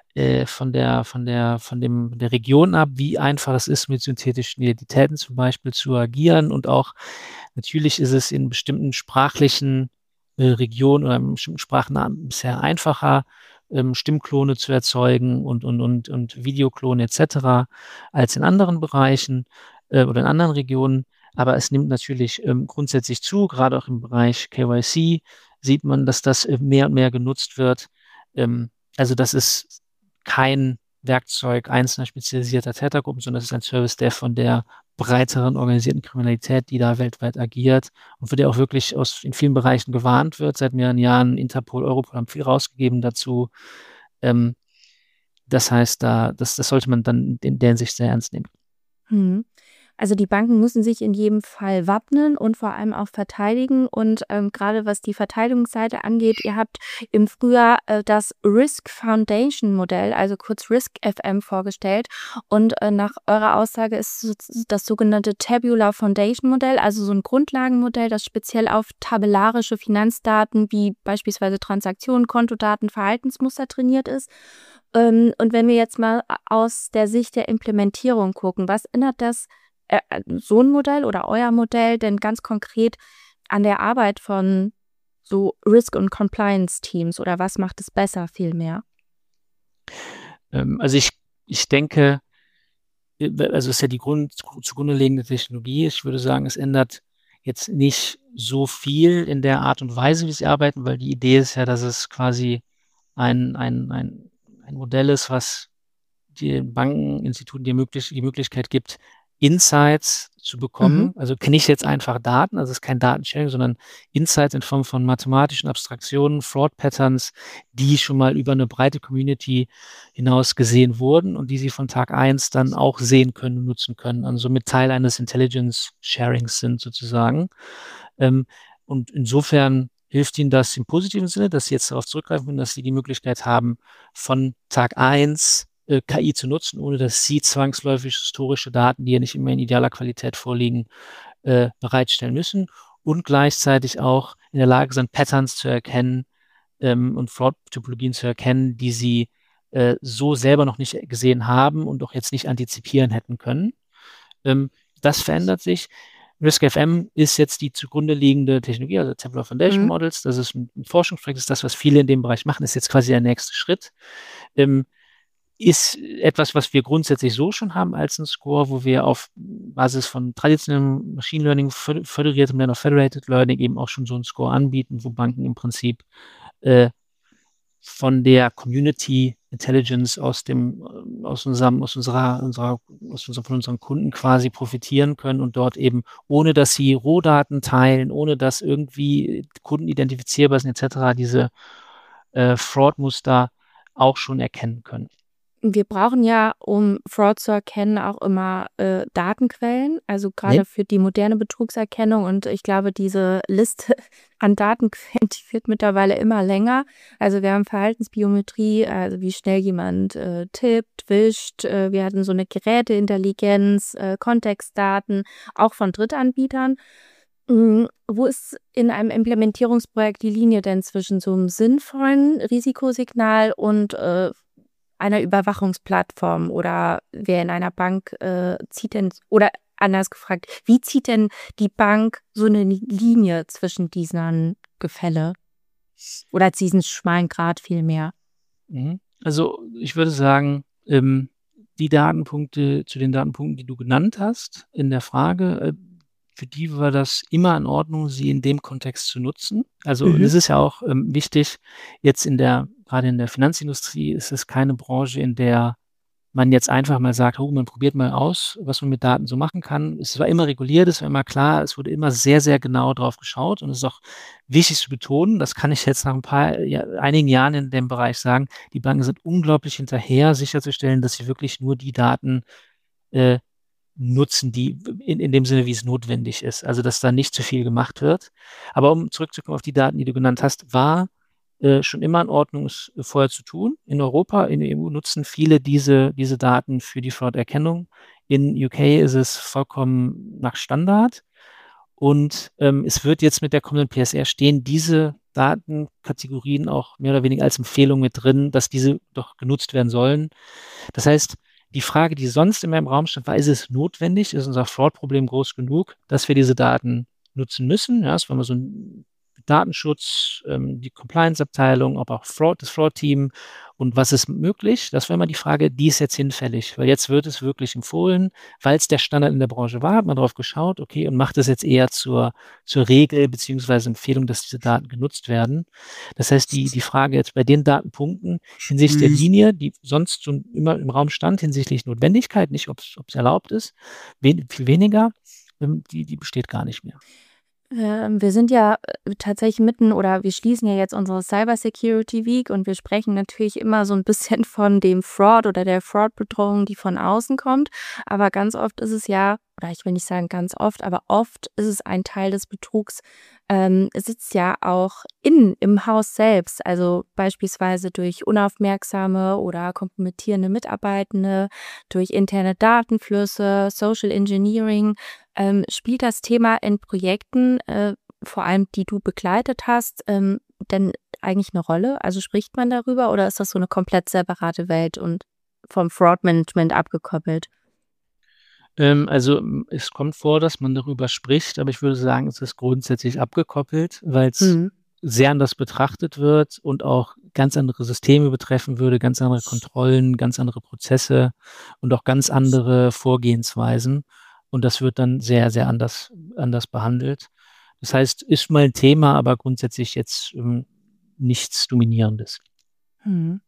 Region ab, wie einfach es ist, mit synthetischen Identitäten zum Beispiel zu agieren und auch natürlich ist es in bestimmten sprachlichen Regionen oder in bestimmten Sprachen bisher einfacher, Stimmklone zu erzeugen und Videoklone etc. als in anderen Bereichen oder in anderen Regionen. Aber es nimmt natürlich grundsätzlich zu, gerade auch im Bereich KYC sieht man, dass das mehr und mehr genutzt wird. Also das ist kein Werkzeug einzelner spezialisierter Tätergruppen, sondern es ist ein Service, der von der breiteren organisierten Kriminalität, die da weltweit agiert und für die auch wirklich in vielen Bereichen gewarnt wird. Seit mehreren Jahren Interpol, Europol haben viel rausgegeben dazu. Das heißt, das sollte man dann in der Hinsicht sehr ernst nehmen. Also die Banken müssen sich in jedem Fall wappnen und vor allem auch verteidigen. Und gerade was die Verteidigungsseite angeht, ihr habt im Frühjahr das Risk Foundation Modell, also kurz Risk FM, vorgestellt. Und nach eurer Aussage ist das sogenannte Tabular Foundation Modell, also so ein Grundlagenmodell, das speziell auf tabellarische Finanzdaten wie beispielsweise Transaktionen, Kontodaten, Verhaltensmuster trainiert ist. Und wenn wir jetzt mal aus der Sicht der Implementierung gucken, was ändert das so ein Modell oder euer Modell denn ganz konkret an der Arbeit von so Risk- und Compliance-Teams oder was macht es besser vielmehr? Also ich denke, also es ist ja die zugrunde liegende Technologie. Ich würde sagen, es ändert jetzt nicht so viel in der Art und Weise, wie sie arbeiten, weil die Idee ist ja, dass es quasi ein Modell ist, was den Bankeninstituten die Möglichkeit gibt, Insights zu bekommen. Also nicht jetzt einfach Daten, also es ist kein Datensharing, sondern Insights in Form von mathematischen Abstraktionen, Fraud-Patterns, die schon mal über eine breite Community hinaus gesehen wurden und die sie von Tag 1 dann auch sehen können und nutzen können. Also somit Teil eines Intelligence-Sharings sind sozusagen. Und insofern hilft ihnen das im positiven Sinne, dass sie jetzt darauf zurückgreifen können, dass sie die Möglichkeit haben, von Tag 1 KI zu nutzen, ohne dass sie zwangsläufig historische Daten, die ja nicht immer in idealer Qualität vorliegen, bereitstellen müssen und gleichzeitig auch in der Lage sind, Patterns zu erkennen und Fraud-Typologien zu erkennen, die sie so selber noch nicht gesehen haben und auch jetzt nicht antizipieren hätten können. Das verändert sich. RiskFM ist jetzt die zugrunde liegende Technologie, also Tabular Foundation Models. Das ist ein Forschungsprojekt, das ist das, was viele in dem Bereich machen, ist jetzt quasi der nächste Schritt. Ist etwas, was wir grundsätzlich so schon haben als ein Score, wo wir auf Basis von traditionellem Machine Learning, föderiertem Lernen, Federated Learning eben auch schon so einen Score anbieten, wo Banken im Prinzip von der Community Intelligence von unseren Kunden quasi profitieren können und dort eben, ohne dass sie Rohdaten teilen, ohne dass irgendwie Kunden identifizierbar sind etc., diese Fraud-Muster auch schon erkennen können. Wir brauchen ja, um Fraud zu erkennen, auch immer Datenquellen, also gerade für die moderne Betrugserkennung. Und ich glaube, diese Liste an Datenquellen, die wird mittlerweile immer länger. Also wir haben Verhaltensbiometrie, also wie schnell jemand tippt, wischt. Wir hatten so eine Geräteintelligenz, Kontextdaten, auch von Drittanbietern. Wo ist in einem Implementierungsprojekt die Linie denn zwischen so einem sinnvollen Risikosignal und einer Überwachungsplattform oder wer in einer Bank zieht denn, oder anders gefragt, wie zieht denn die Bank so eine Linie zwischen diesen Gefälle oder diesen schmalen Grat vielmehr? Also ich würde sagen, zu den Datenpunkten, die du genannt hast in der Frage, für die war das immer in Ordnung, sie in dem Kontext zu nutzen. Also das ist ja auch wichtig, jetzt gerade in der Finanzindustrie ist es keine Branche, in der man jetzt einfach mal sagt, man probiert mal aus, was man mit Daten so machen kann. Es war immer reguliert, es war immer klar, es wurde immer sehr, sehr genau drauf geschaut und es ist auch wichtig zu betonen, das kann ich jetzt nach einigen Jahren in dem Bereich sagen, die Banken sind unglaublich hinterher, sicherzustellen, dass sie wirklich nur die Daten nutzen, die in dem Sinne, wie es notwendig ist. Also, dass da nicht zu viel gemacht wird. Aber um zurückzukommen auf die Daten, die du genannt hast, war schon immer in Ordnung, es vorher zu tun. In Europa, in der EU nutzen viele diese Daten für die Frauderkennung. In UK ist es vollkommen nach Standard. Und es wird jetzt mit der kommenden PSR stehen, diese Datenkategorien auch mehr oder weniger als Empfehlung mit drin, dass diese doch genutzt werden sollen. Das heißt, die Frage, die sonst immer im Raum stand, war, ist es notwendig? Ist unser Fraud-Problem groß genug, dass wir diese Daten nutzen müssen? Ja, das war mal so ein Datenschutz, die Compliance-Abteilung, aber auch das Fraud-Team und was ist möglich? Das war immer die Frage, die ist jetzt hinfällig, weil jetzt wird es wirklich empfohlen, weil es der Standard in der Branche war, hat man darauf geschaut, okay, und macht es jetzt eher zur Regel beziehungsweise Empfehlung, dass diese Daten genutzt werden. Das heißt, die Frage jetzt bei den Datenpunkten hinsichtlich der Linie, die sonst schon immer im Raum stand, hinsichtlich Notwendigkeit, nicht ob es erlaubt ist, viel weniger, die besteht gar nicht mehr. Wir sind ja tatsächlich wir schließen ja jetzt unsere Cyber Security Week und wir sprechen natürlich immer so ein bisschen von dem Fraud oder der Fraud-Bedrohung, die von außen kommt. Aber ganz oft ist es ja oder ich will nicht sagen ganz oft, aber oft ist es ein Teil des Betrugs, sitzt ja auch im Haus selbst, also beispielsweise durch unaufmerksame oder kompromittierende Mitarbeitende, durch interne Datenflüsse, Social Engineering. Spielt das Thema in Projekten, vor allem die du begleitet hast, denn eigentlich eine Rolle? Also spricht man darüber oder ist das so eine komplett separate Welt und vom Fraud Management abgekoppelt? Also es kommt vor, dass man darüber spricht, aber ich würde sagen, es ist grundsätzlich abgekoppelt, weil es Mhm. sehr anders betrachtet wird und auch ganz andere Systeme betreffen würde, ganz andere Kontrollen, ganz andere Prozesse und auch ganz andere Vorgehensweisen. Und das wird dann sehr, sehr anders behandelt. Das heißt, ist mal ein Thema, aber grundsätzlich jetzt nichts Dominierendes. Mhm.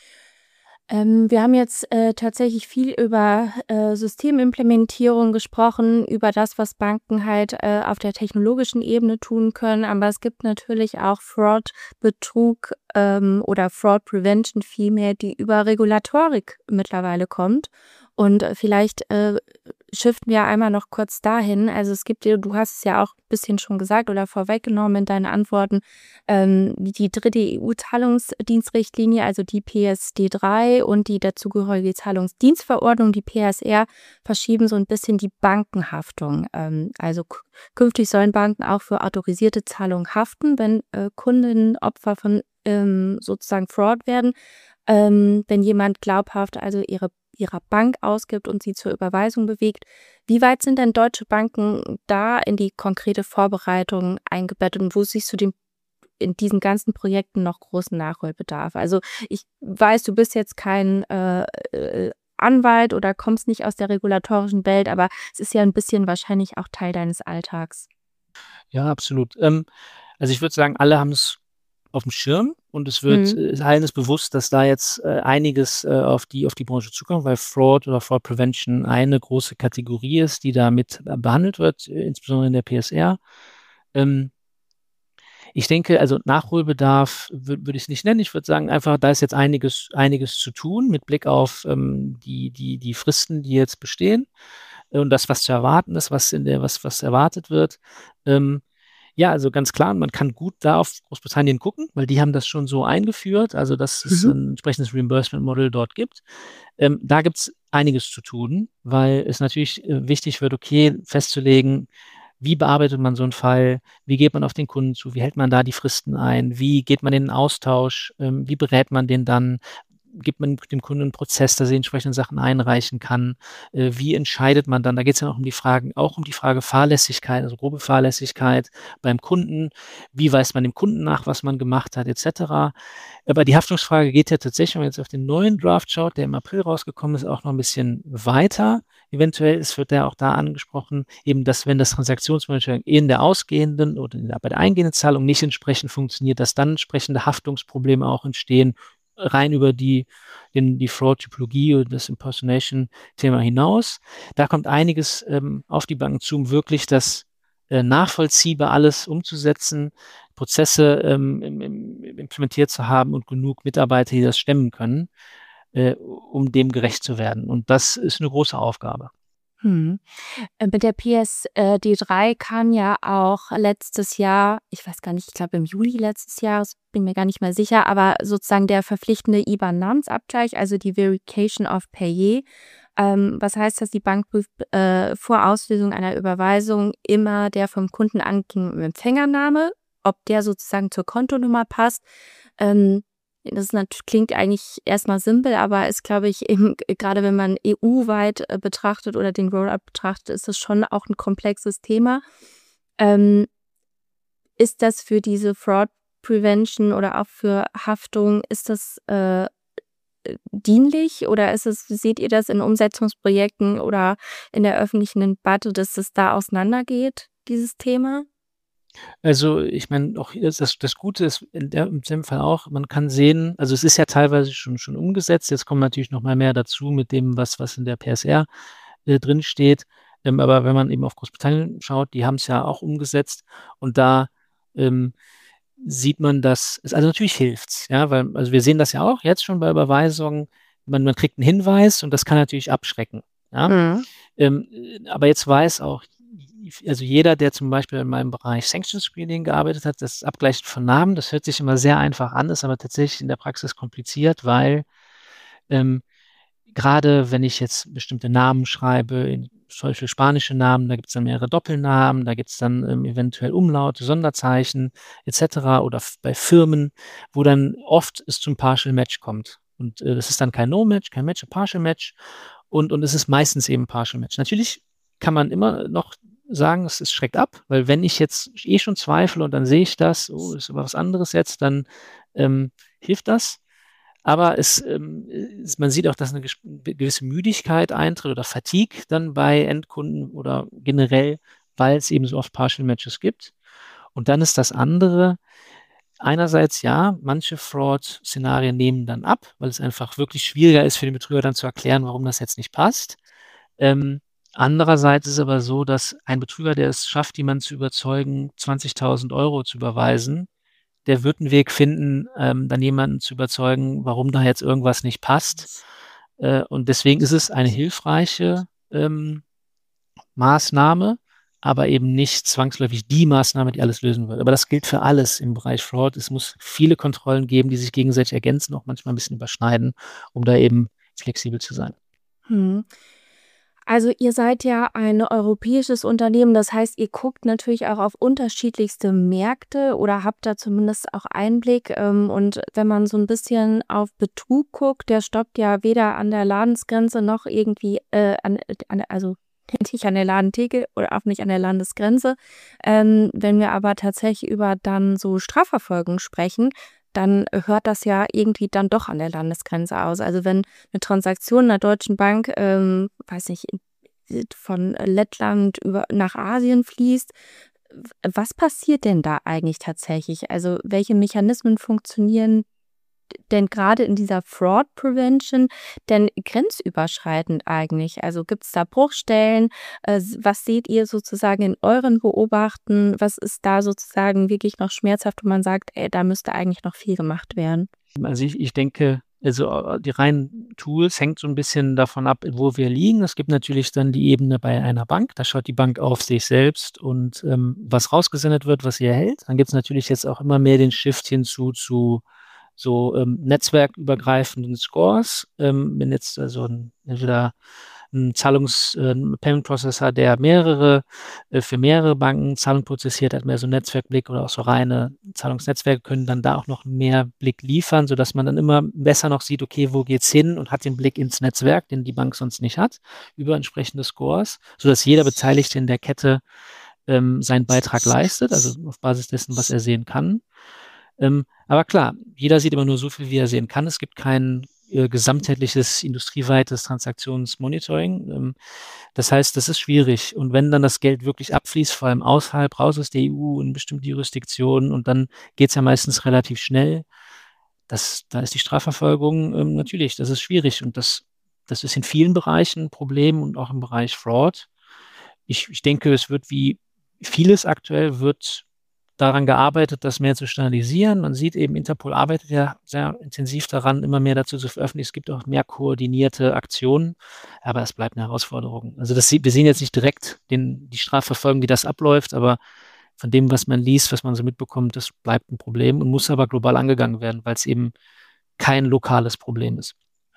Wir haben jetzt tatsächlich viel über Systemimplementierung gesprochen, über das, was Banken halt auf der technologischen Ebene tun können. Aber es gibt natürlich auch Fraud, Betrug oder Fraud Prevention vielmehr, die über Regulatorik mittlerweile kommt. Und vielleicht shiften wir einmal noch kurz dahin. Also es gibt, du hast es ja auch ein bisschen schon gesagt oder vorweggenommen in deinen Antworten, die dritte EU-Zahlungsdienstrichtlinie, also die PSD3 und die dazugehörige Zahlungsdienstverordnung, die PSR, verschieben so ein bisschen die Bankenhaftung. Also künftig sollen Banken auch für autorisierte Zahlungen haften, wenn Kundinnen Opfer von sozusagen Fraud werden. Wenn jemand glaubhaft also ihrer Bank ausgibt und sie zur Überweisung bewegt. Wie weit sind denn deutsche Banken da in die konkrete Vorbereitung eingebettet und wo siehst du in diesen ganzen Projekten noch großen Nachholbedarf? Also ich weiß, du bist jetzt kein Anwalt oder kommst nicht aus der regulatorischen Welt, aber es ist ja ein bisschen wahrscheinlich auch Teil deines Alltags. Ja, absolut. Also ich würde sagen, alle haben es auf dem Schirm und Mhm. allen ist bewusst, dass da jetzt einiges auf die Branche zukommt, weil Fraud oder Fraud Prevention eine große Kategorie ist, die da mit behandelt wird, insbesondere in der PSR. Ähm, Ich denke, also Nachholbedarf würde ich es nicht nennen. Ich würde sagen, einfach, da ist jetzt einiges zu tun mit Blick auf die Fristen, die jetzt bestehen und das, was zu erwarten ist, was erwartet wird. Ähm, ja, also ganz klar, man kann gut da auf Großbritannien gucken, weil die haben das schon so eingeführt, also dass es Mhm. ein entsprechendes Reimbursement-Model dort gibt. Da gibt es einiges zu tun, weil es natürlich wichtig wird, okay, festzulegen, wie bearbeitet man so einen Fall, wie geht man auf den Kunden zu, wie hält man da die Fristen ein, wie geht man in den Austausch, wie berät man den dann, gibt man dem Kunden einen Prozess, dass er entsprechende Sachen einreichen kann, wie entscheidet man dann, da geht es ja auch um die Frage Fahrlässigkeit, also grobe Fahrlässigkeit beim Kunden, wie weist man dem Kunden nach, was man gemacht hat, etc. Aber die Haftungsfrage geht ja tatsächlich, wenn man jetzt auf den neuen Draft schaut, der im April rausgekommen ist, auch noch ein bisschen weiter. Eventuell, es wird ja auch da angesprochen, eben, dass wenn das Transaktionsmonitoring in der ausgehenden oder bei der eingehenden Zahlung nicht entsprechend funktioniert, dass dann entsprechende Haftungsprobleme auch entstehen, rein über die Fraud-Typologie und das Impersonation-Thema hinaus. Da kommt einiges auf die Banken zu, um wirklich das nachvollziehbar alles umzusetzen, Prozesse implementiert zu haben und genug Mitarbeiter, die das stemmen können, um dem gerecht zu werden. Und das ist eine große Aufgabe. Mhm. Mit der PSD3 kam ja auch letztes Jahr, ich weiß gar nicht, ich glaube im Juli letztes Jahres, bin mir gar nicht mehr sicher, aber sozusagen der verpflichtende IBAN-Namensabgleich, also die Verification of Payer. Was heißt, dass die Bank prüft vor Auslösung einer Überweisung immer der vom Kunden angegebene Empfängername, ob der sozusagen zur Kontonummer passt. Das ist klingt eigentlich erstmal simpel, aber ist, glaube ich, eben, gerade wenn man EU-weit betrachtet oder den Rollout betrachtet, ist das schon auch ein komplexes Thema. Ähm, Ist das für diese Fraud Prevention oder auch für Haftung, ist das dienlich oder seht ihr das in Umsetzungsprojekten oder in der öffentlichen Debatte, dass es da auseinandergeht, dieses Thema? Also ich meine, auch hier ist das Gute ist in dem Fall auch, man kann sehen, also es ist ja teilweise schon umgesetzt, jetzt kommt natürlich noch mal mehr dazu mit dem, was in der PSR drin steht. Aber wenn man eben auf Großbritannien schaut, die haben es ja auch umgesetzt und da ähm, sieht man, dass es, also natürlich hilft's, ja, weil, also wir sehen das ja auch jetzt schon bei Überweisungen, man kriegt einen Hinweis und das kann natürlich abschrecken, ja. Mhm. Aber jetzt weiß auch, also jeder, der zum Beispiel in meinem Bereich Sanctions Screening gearbeitet hat, das Abgleichen von Namen, das hört sich immer sehr einfach an, ist aber tatsächlich in der Praxis kompliziert, weil ähm, gerade wenn ich jetzt bestimmte Namen schreibe, in solche spanische Namen, da gibt es dann mehrere Doppelnamen, da gibt es dann eventuell Umlaute, Sonderzeichen etc. oder bei Firmen, wo dann oft es zum Partial Match kommt. Und das ist dann kein No-Match, kein Match, ein Partial Match. Und es ist meistens eben Partial Match. Natürlich kann man immer noch sagen, es schreckt ab, weil wenn ich jetzt schon zweifle und dann sehe ich das, oh, ist aber was anderes jetzt, dann hilft das. Aber man sieht auch, dass eine gewisse Müdigkeit eintritt oder Fatigue dann bei Endkunden oder generell, weil es eben so oft Partial Matches gibt. Und dann ist das andere, einerseits ja, manche Fraud-Szenarien nehmen dann ab, weil es einfach wirklich schwieriger ist für den Betrüger dann zu erklären, warum das jetzt nicht passt. Andererseits ist es aber so, dass ein Betrüger, der es schafft, jemanden zu überzeugen, 20.000 Euro zu überweisen, der wird einen Weg finden, dann jemanden zu überzeugen, warum da jetzt irgendwas nicht passt. Und deswegen ist es eine hilfreiche Maßnahme, aber eben nicht zwangsläufig die Maßnahme, die alles lösen wird. Aber das gilt für alles im Bereich Fraud. Es muss viele Kontrollen geben, die sich gegenseitig ergänzen, auch manchmal ein bisschen überschneiden, um da eben flexibel zu sein. Also ihr seid ja ein europäisches Unternehmen, das heißt, ihr guckt natürlich auch auf unterschiedlichste Märkte oder habt da zumindest auch Einblick. Und wenn man so ein bisschen auf Betrug guckt, der stoppt ja weder an der Landesgrenze noch irgendwie also nicht an der Ladentheke oder auch nicht an der Landesgrenze. Wenn wir aber tatsächlich über dann so Strafverfolgung sprechen, dann hört das ja irgendwie dann doch an der Landesgrenze aus. Also wenn eine Transaktion einer Deutschen Bank, weiß nicht, von Lettland nach Asien fließt, was passiert denn da eigentlich tatsächlich? Also welche Mechanismen funktionieren denn gerade in dieser Fraud Prevention denn grenzüberschreitend eigentlich? Also gibt es da Bruchstellen? Was seht ihr sozusagen in euren Beobachten? Was ist da sozusagen wirklich noch schmerzhaft, wo man sagt, da müsste eigentlich noch viel gemacht werden? Also ich denke, also die reinen Tools hängt so ein bisschen davon ab, wo wir liegen. Es gibt natürlich dann die Ebene bei einer Bank. Da schaut die Bank auf sich selbst und was rausgesendet wird, was sie erhält. Dann gibt es natürlich jetzt auch immer mehr den Shift hinzu zu so netzwerkübergreifenden Scores. Wenn jetzt also entweder ein Payment Processor, der für mehrere Banken Zahlungen prozessiert, hat mehr so einen Netzwerkblick oder auch so reine Zahlungsnetzwerke können dann da auch noch mehr Blick liefern, sodass man dann immer besser noch sieht, okay, wo geht's hin und hat den Blick ins Netzwerk, den die Bank sonst nicht hat, über entsprechende Scores, sodass jeder Beteiligte in der Kette seinen Beitrag leistet, also auf Basis dessen, was er sehen kann. Aber klar, jeder sieht immer nur so viel, wie er sehen kann. Es gibt kein gesamtheitliches industrieweites Transaktionsmonitoring. Das heißt, das ist schwierig. Und wenn dann das Geld wirklich abfließt, vor allem raus aus der EU in bestimmte Jurisdiktionen, und dann geht es ja meistens relativ schnell, da ist die Strafverfolgung natürlich, das ist schwierig. Und das ist in vielen Bereichen ein Problem und auch im Bereich Fraud. Ich denke, es wird wie vieles aktuell wird daran gearbeitet, das mehr zu standardisieren. Man sieht eben, Interpol arbeitet ja sehr intensiv daran, immer mehr dazu zu veröffentlichen. Es gibt auch mehr koordinierte Aktionen, aber es bleibt eine Herausforderung. Also wir sehen jetzt nicht direkt die Strafverfolgung, wie das abläuft, aber von dem, was man liest, was man so mitbekommt, das bleibt ein Problem und muss aber global angegangen werden, weil es eben kein lokales Problem ist.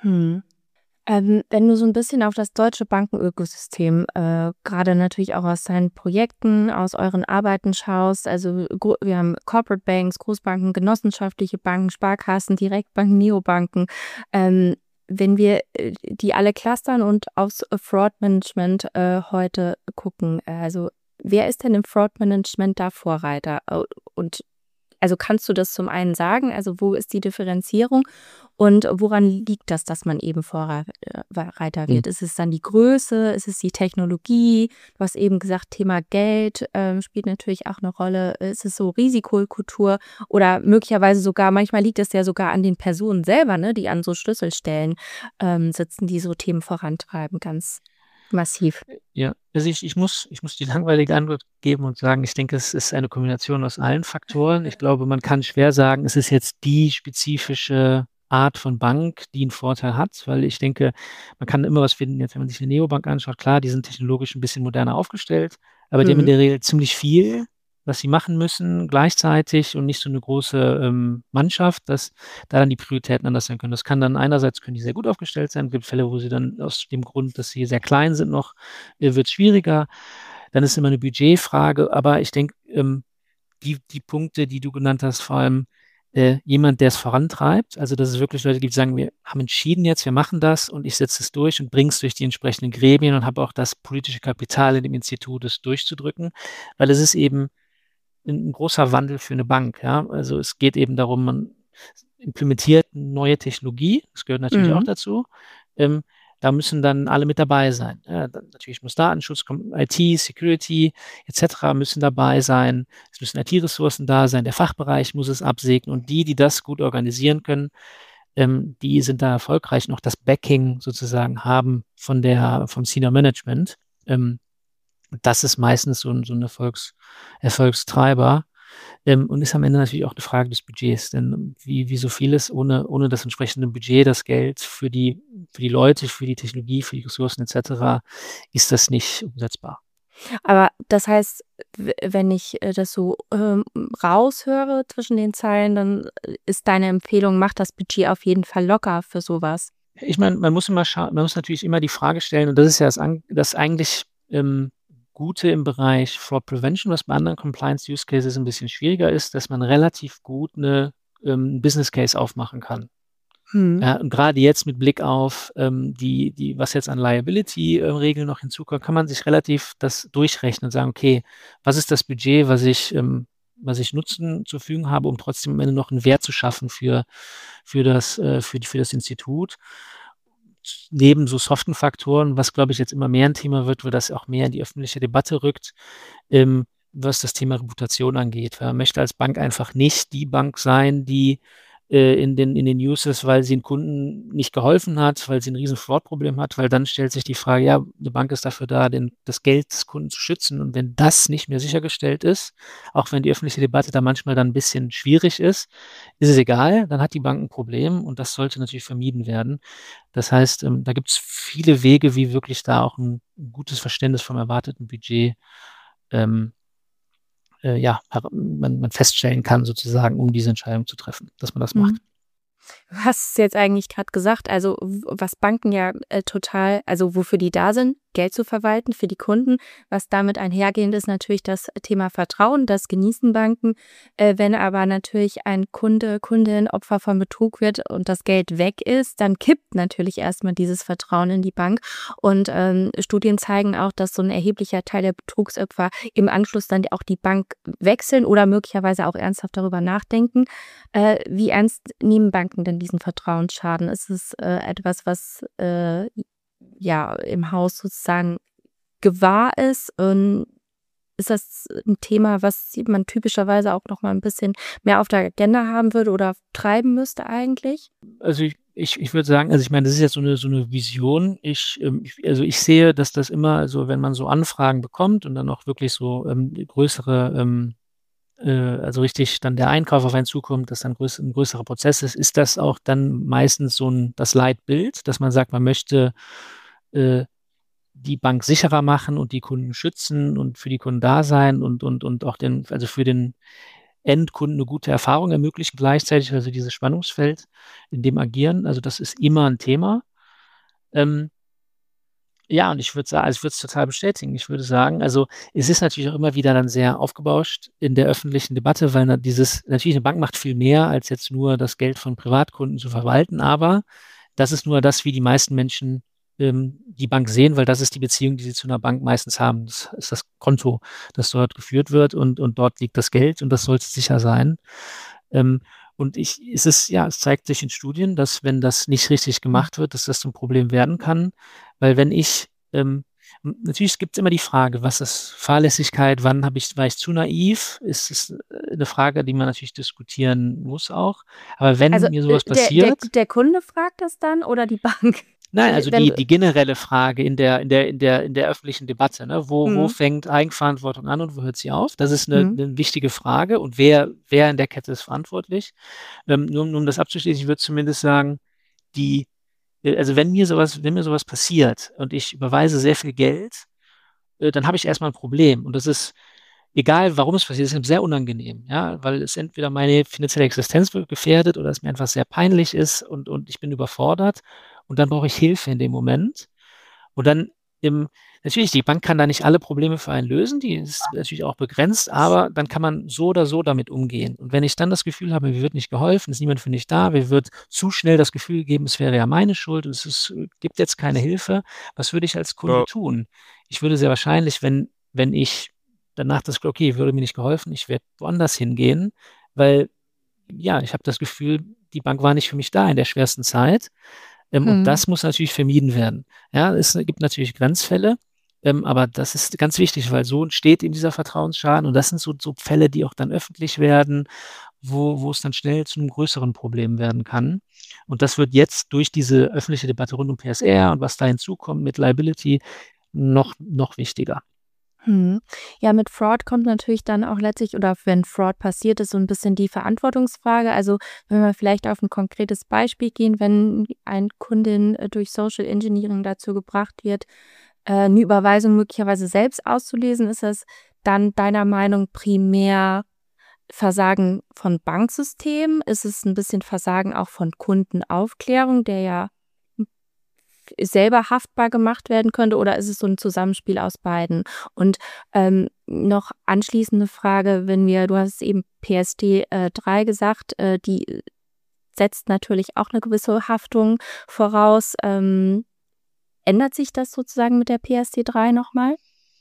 Wenn du so ein bisschen auf das deutsche Bankenökosystem, gerade natürlich auch aus deinen Projekten, aus euren Arbeiten schaust, also wir haben Corporate Banks, Großbanken, genossenschaftliche Banken, Sparkassen, Direktbanken, Neobanken. Wenn wir die alle clustern und aufs Fraud Management heute gucken, also wer ist denn im Fraud Management da Vorreiter? Und also kannst du das zum einen sagen, also wo ist die Differenzierung und woran liegt das, dass man eben Vorreiter wird? Ist es dann die Größe, ist es die Technologie? Du hast eben gesagt, Thema Geld spielt natürlich auch eine Rolle. Ist es so Risikokultur oder möglicherweise sogar, manchmal liegt es ja sogar an den Personen selber, ne, die an so Schlüsselstellen sitzen, die so Themen vorantreiben, ganz massiv. Ja, also ich muss die langweilige Antwort geben und sagen, ich denke, es ist eine Kombination aus allen Faktoren. Ich glaube, man kann schwer sagen, es ist jetzt die spezifische Art von Bank, die einen Vorteil hat, weil ich denke, man kann immer was finden. Jetzt, wenn man sich eine Neobank anschaut, klar, die sind technologisch ein bisschen moderner aufgestellt, aber die haben in Mhm. der Regel ziemlich viel, was sie machen müssen gleichzeitig und nicht so eine große Mannschaft, dass da dann die Prioritäten anders sein können. Das kann dann einerseits können die sehr gut aufgestellt sein, es gibt Fälle, wo sie dann aus dem Grund, dass sie sehr klein sind noch, wird es schwieriger. Dann ist immer eine Budgetfrage, aber ich denke, die Punkte, die du genannt hast, vor allem jemand, der es vorantreibt, also dass es wirklich Leute gibt, die sagen, wir haben entschieden jetzt, wir machen das und ich setze es durch und bringe es durch die entsprechenden Gremien und habe auch das politische Kapital in dem Institut, es durchzudrücken, weil es ist eben ein großer Wandel für eine Bank. Ja? Also es geht eben darum, man implementiert neue Technologie, das gehört natürlich auch Mhm. dazu. Ähm, Da müssen dann alle mit dabei sein. Ja, dann, natürlich muss Datenschutz, IT, Security etc. müssen dabei sein. Es müssen IT-Ressourcen da sein. Der Fachbereich muss es absegnen. Und die das gut organisieren können, die sind da erfolgreich, noch das Backing sozusagen haben vom Senior Management. Das ist meistens so ein Erfolgstreiber. Und ist am Ende natürlich auch eine Frage des Budgets, denn wie so vieles, ohne das entsprechende Budget, das Geld für die Leute, für die Technologie, für die Ressourcen etc., ist das nicht umsetzbar. Aber das heißt, wenn ich das so raushöre zwischen den Zeilen, dann ist deine Empfehlung, mach das Budget auf jeden Fall locker für sowas. Ich meine, man muss immer schauen, man muss natürlich immer die Frage stellen, und das ist ja das eigentlich Gute im Bereich Fraud Prevention, was bei anderen Compliance Use Cases ein bisschen schwieriger ist, dass man relativ gut eine Business Case aufmachen kann. Mhm. Und gerade jetzt mit Blick auf was jetzt an Liability-Regeln noch hinzukommt, kann man sich relativ das durchrechnen und sagen, okay, was ist das Budget, was ich Nutzen zur Verfügung habe, um trotzdem am Ende noch einen Wert zu schaffen für das Institut. Neben so soften Faktoren, was glaube ich jetzt immer mehr ein Thema wird, wo das auch mehr in die öffentliche Debatte rückt, was das Thema Reputation angeht. Weil man möchte als Bank einfach nicht die Bank sein, die in den News ist, weil sie den Kunden nicht geholfen hat, weil sie ein riesen Fraud-Problem hat, weil dann stellt sich die Frage, ja, eine Bank ist dafür da, das Geld des Kunden zu schützen. Und wenn das nicht mehr sichergestellt ist, auch wenn die öffentliche Debatte da manchmal dann ein bisschen schwierig ist es egal, dann hat die Bank ein Problem und das sollte natürlich vermieden werden. Das heißt, da gibt es viele Wege, wie wirklich da auch ein gutes Verständnis vom erwarteten Budget ähm, man feststellen kann, sozusagen, um diese Entscheidung zu treffen, dass man das macht. Mhm. Du hast es jetzt eigentlich gerade gesagt, also was Banken ja total, also wofür die da sind, Geld zu verwalten für die Kunden. Was damit einhergehend ist natürlich das Thema Vertrauen, das genießen Banken. Wenn aber natürlich ein Kundin Opfer von Betrug wird und das Geld weg ist, dann kippt natürlich erstmal dieses Vertrauen in die Bank. Und Studien zeigen auch, dass so ein erheblicher Teil der Betrugsopfer im Anschluss dann auch die Bank wechseln oder möglicherweise auch ernsthaft darüber nachdenken. Wie ernst nehmen Banken denn diesen Vertrauensschaden? Ist es etwas, was ja im Haus sozusagen gewahr ist? Ist das ein Thema, was man typischerweise auch noch mal ein bisschen mehr auf der Agenda haben würde oder treiben müsste eigentlich? Also ich würde sagen, also ich meine, das ist jetzt so eine Vision. Also ich sehe, dass das immer, also wenn man so Anfragen bekommt und dann auch wirklich so größere also richtig dann der Einkauf auf einen zukommt, dass dann ein größerer Prozess ist das auch dann meistens das Leitbild, dass man sagt, man möchte äh, die Bank sicherer machen und die Kunden schützen und für die Kunden da sein und auch also für den Endkunden eine gute Erfahrung ermöglichen gleichzeitig, also dieses Spannungsfeld in dem agieren, also das ist immer ein Thema. Ähm, Ja, und ich würde sagen, also ich würde es total bestätigen. Ich würde sagen, also es ist natürlich auch immer wieder dann sehr aufgebauscht in der öffentlichen Debatte, weil natürlich eine Bank macht viel mehr, als jetzt nur das Geld von Privatkunden zu verwalten, aber das ist nur das, wie die meisten Menschen die Bank sehen, weil das ist die Beziehung, die sie zu einer Bank meistens haben. Das ist das Konto, das dort geführt wird und dort liegt das Geld und das sollte sicher sein. Ähm, es zeigt sich in Studien, dass wenn das nicht richtig gemacht wird, dass das zum Problem werden kann. Weil wenn ich natürlich gibt es immer die Frage, was ist Fahrlässigkeit, war ich zu naiv? Ist es eine Frage, die man natürlich diskutieren muss auch. Aber wenn Also mir sowas der passiert, Kunde fragt das dann oder die Bank? nein, also Wenn du, die generelle Frage in der öffentlichen Debatte, ne? Wo hm, fängt Eigenverantwortung an und wo hört sie auf? Das ist hm, eine wichtige Frage. Und wer in der Kette ist verantwortlich? Nur um das abzuschließen, ich würde zumindest sagen, die, also wenn mir sowas passiert und ich überweise sehr viel Geld, dann habe ich erstmal ein Problem. Und das ist, egal warum es passiert, ist sehr unangenehm, ja, weil es entweder meine finanzielle Existenz gefährdet oder es mir einfach sehr peinlich ist und ich bin überfordert und dann brauche ich Hilfe in dem Moment. Und dann im, natürlich, die Bank kann da nicht alle Probleme für einen lösen, die ist natürlich auch begrenzt, aber dann kann man so oder so damit umgehen. Und wenn ich dann das Gefühl habe, mir wird nicht geholfen, ist niemand für mich da, mir wird zu schnell das Gefühl gegeben, es wäre ja meine Schuld, gibt jetzt keine Hilfe, was würde ich als Kunde tun? Ich würde sehr wahrscheinlich, wenn ich danach das Gefühl, okay, würde mir nicht geholfen, ich werde woanders hingehen, weil ja, ich habe das Gefühl, die Bank war nicht für mich da in der schwersten Zeit. Und hm, das muss natürlich vermieden werden. Ja, es gibt natürlich Grenzfälle, aber das ist ganz wichtig, weil so entsteht eben dieser Vertrauensschaden und das sind so Fälle, die auch dann öffentlich werden, wo es dann schnell zu einem größeren Problem werden kann. Und das wird jetzt durch diese öffentliche Debatte rund um PSR und was da hinzukommt mit Liability noch wichtiger. hm. Ja, mit Fraud kommt natürlich dann auch letztlich, oder wenn Fraud passiert ist, so ein bisschen die Verantwortungsfrage. Also wenn wir vielleicht auf ein konkretes Beispiel gehen, wenn eine Kundin durch Social Engineering dazu gebracht wird, eine Überweisung möglicherweise selbst auszulesen, ist das dann deiner Meinung primär Versagen von Banksystemen? Ist es ein bisschen Versagen auch von Kundenaufklärung, der ja selber haftbar gemacht werden könnte, oder ist es so ein Zusammenspiel aus beiden? Und noch anschließende Frage, du hast eben PSD 3 gesagt, die setzt natürlich auch eine gewisse Haftung voraus. Ändert sich das sozusagen mit der PSD 3 nochmal?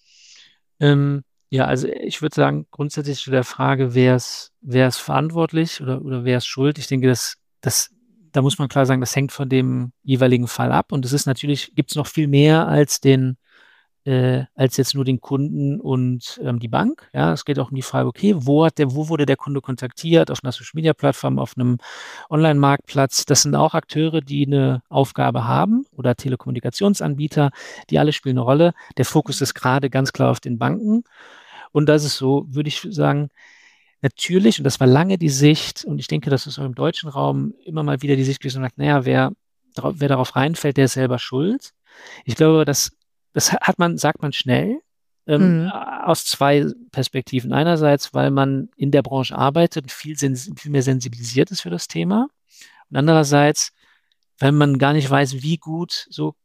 Ja, also ich würde sagen, grundsätzlich zu der Frage, wer ist verantwortlich oder wer ist schuld? Ich denke, da muss man klar sagen, das hängt von dem jeweiligen Fall ab. Und es ist natürlich, gibt es noch viel mehr als jetzt nur den Kunden und die Bank. Ja, es geht auch um die Frage, okay, wo wurde der Kunde kontaktiert? Auf einer Social Media Plattform, auf einem Online-Marktplatz. Das sind auch Akteure, die eine Aufgabe haben oder Telekommunikationsanbieter, die alle spielen eine Rolle. Der Fokus ist gerade ganz klar auf den Banken. Und das ist so, würde ich sagen, natürlich, und das war lange die Sicht, und ich denke, das ist auch im deutschen Raum immer mal wieder die Sicht gewesen, und sagt, naja, wer darauf reinfällt, der ist selber schuld. Ich glaube, sagt man schnell, Mhm. aus zwei Perspektiven. Einerseits, weil man in der Branche arbeitet und viel mehr sensibilisiert ist für das Thema. Und andererseits, weil man gar nicht weiß, wie gut so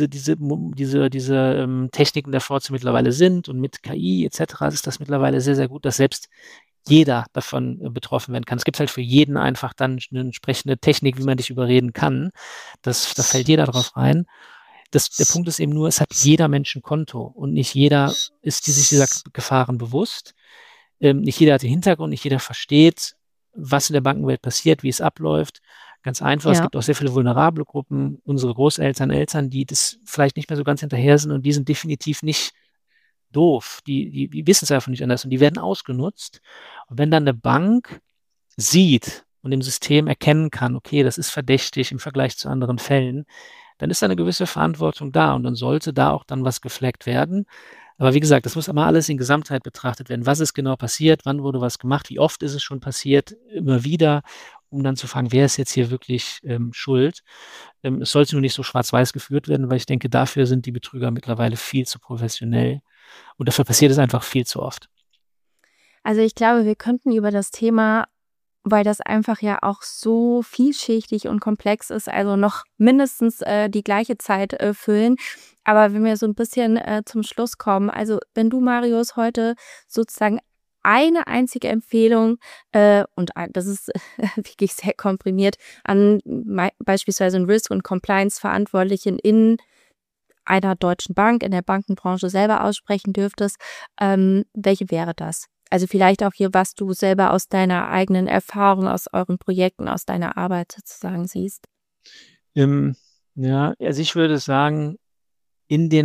diese Techniken der Forza mittlerweile sind und mit KI etc. ist das mittlerweile sehr, sehr gut, dass selbst jeder davon betroffen werden kann. Es gibt halt für jeden einfach dann eine entsprechende Technik, wie man dich überreden kann. Da fällt jeder drauf rein. Der Punkt ist eben nur, es hat jeder Mensch ein Konto und nicht jeder ist sich dieser Gefahren bewusst. Nicht jeder hat den Hintergrund, nicht jeder versteht, was in der Bankenwelt passiert, wie es abläuft. Ganz einfach, es Ja. gibt auch sehr viele vulnerable Gruppen, unsere Großeltern, Eltern, die das vielleicht nicht mehr so ganz hinterher sind und die sind definitiv nicht doof. Die wissen es einfach nicht anders und die werden ausgenutzt. Und wenn dann eine Bank sieht und im System erkennen kann, okay, das ist verdächtig im Vergleich zu anderen Fällen, dann ist da eine gewisse Verantwortung da und dann sollte da auch dann was gefleckt werden. Aber wie gesagt, das muss immer alles in Gesamtheit betrachtet werden. Was ist genau passiert? Wann wurde was gemacht? Wie oft ist es schon passiert? Immer wieder, um dann zu fragen, wer ist jetzt hier wirklich schuld? Es sollte nur nicht so schwarz-weiß geführt werden, weil ich denke, dafür sind die Betrüger mittlerweile viel zu professionell und dafür passiert es einfach viel zu oft. Also ich glaube, wir könnten über das Thema, weil das einfach ja auch so vielschichtig und komplex ist, also noch mindestens die gleiche Zeit füllen. Aber wenn wir so ein bisschen zum Schluss kommen, also wenn du, Marius, heute sozusagen eine einzige Empfehlung, das ist wirklich sehr komprimiert, an beispielsweise einen Risk- und Compliance-Verantwortlichen in einer deutschen Bank, in der Bankenbranche selber aussprechen dürftest, welche wäre das? Also vielleicht auch hier, was du selber aus deiner eigenen Erfahrung, aus euren Projekten, aus deiner Arbeit sozusagen siehst. Ähm, ja, also ich würde sagen, in den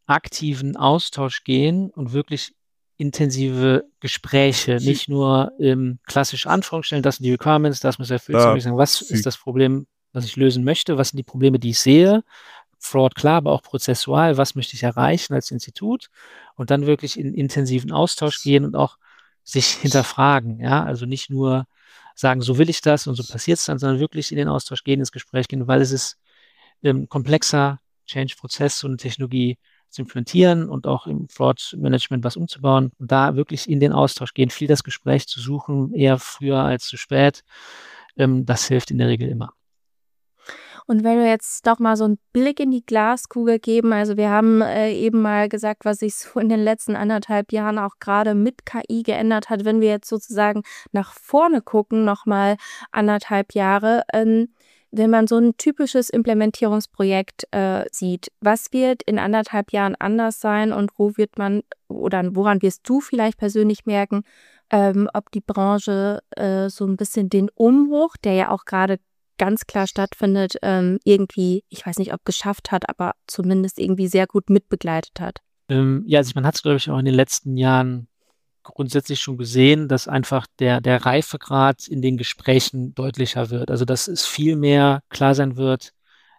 aktiven Austausch gehen und wirklich intensive Gespräche, nicht nur klassische Anforderungen stellen, das sind die Requirements, das muss erfüllt sein, sagen, was ist das Problem, was ich lösen möchte, was sind die Probleme, die ich sehe, Fraud klar, aber auch prozessual, was möchte ich erreichen als Institut und dann wirklich in intensiven Austausch gehen und auch sich hinterfragen, ja, also nicht nur sagen, so will ich das und so passiert es dann, sondern wirklich in den Austausch gehen, ins Gespräch gehen, weil es ist komplexer Change-Prozess und Technologie zu implementieren und auch im Fraud-Management was umzubauen und da wirklich in den Austausch gehen, viel das Gespräch zu suchen, eher früher als zu spät. Das hilft in der Regel immer. Und wenn wir jetzt doch mal so einen Blick in die Glaskugel geben, also wir haben eben mal gesagt, was sich so in den letzten 1,5 Jahren auch gerade mit KI geändert hat. Wenn wir jetzt sozusagen nach vorne gucken, nochmal 1,5 Jahre, wenn man so ein typisches Implementierungsprojekt sieht, was wird in 1,5 Jahren anders sein und wo wird man oder woran wirst du vielleicht persönlich merken, ob die Branche so ein bisschen den Umbruch, der ja auch gerade ganz klar stattfindet, irgendwie, ich weiß nicht, ob geschafft hat, aber zumindest irgendwie sehr gut mitbegleitet hat. Ja, also man hat es, glaube ich, auch in den letzten Jahren grundsätzlich schon gesehen, dass einfach der Reifegrad in den Gesprächen deutlicher wird. Also dass es viel mehr klar sein wird,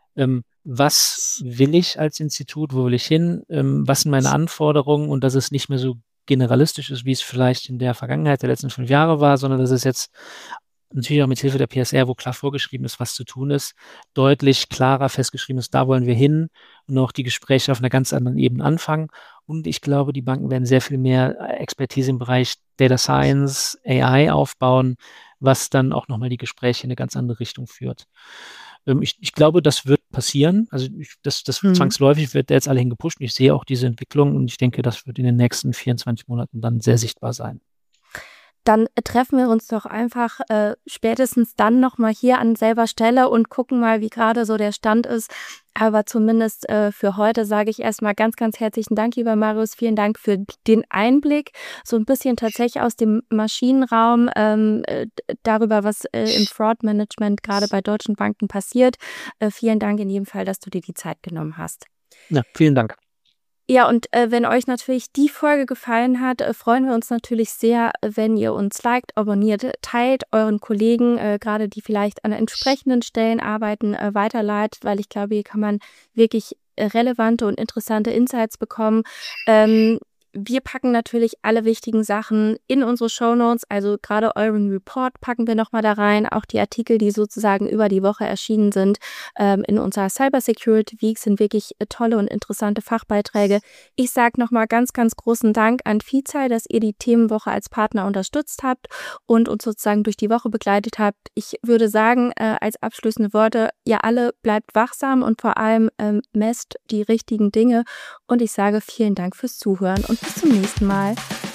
was will ich als Institut, wo will ich hin, was sind meine Anforderungen und dass es nicht mehr so generalistisch ist, wie es vielleicht in der Vergangenheit der letzten 5 Jahre war, sondern dass es jetzt natürlich auch mit Hilfe der PSR, wo klar vorgeschrieben ist, was zu tun ist, deutlich klarer festgeschrieben ist, da wollen wir hin und auch die Gespräche auf einer ganz anderen Ebene anfangen. Und ich glaube, die Banken werden sehr viel mehr Expertise im Bereich Data Science, AI aufbauen, was dann auch nochmal die Gespräche in eine ganz andere Richtung führt. Ich glaube, das wird passieren. Also das zwangsläufig wird jetzt alle hingepusht. Ich sehe auch diese Entwicklung und ich denke, das wird in den nächsten 24 Monaten dann sehr sichtbar sein. Dann treffen wir uns doch einfach spätestens dann nochmal hier an selber Stelle und gucken mal, wie gerade so der Stand ist. Aber zumindest für heute sage ich erstmal ganz, ganz herzlichen Dank, lieber Marius. Vielen Dank für den Einblick. So ein bisschen tatsächlich aus dem Maschinenraum darüber, was im Fraud-Management gerade bei deutschen Banken passiert. Vielen Dank in jedem Fall, dass du dir die Zeit genommen hast. Ja, vielen Dank. Ja, und wenn euch natürlich die Folge gefallen hat, freuen wir uns natürlich sehr, wenn ihr uns liked, abonniert, teilt, euren Kollegen, gerade die vielleicht an entsprechenden Stellen arbeiten, weiterleitet, weil ich glaube, hier kann man wirklich relevante und interessante Insights bekommen. Wir packen natürlich alle wichtigen Sachen in unsere Shownotes, also gerade euren Report packen wir nochmal da rein, auch die Artikel, die sozusagen über die Woche erschienen sind in unserer Cybersecurity Week sind wirklich tolle und interessante Fachbeiträge. Ich sage nochmal ganz, ganz großen Dank an Vizai, dass ihr die Themenwoche als Partner unterstützt habt und uns sozusagen durch die Woche begleitet habt. Ich würde sagen, als abschließende Worte, ihr alle bleibt wachsam und vor allem messt die richtigen Dinge und ich sage vielen Dank fürs Zuhören und bis zum nächsten Mal.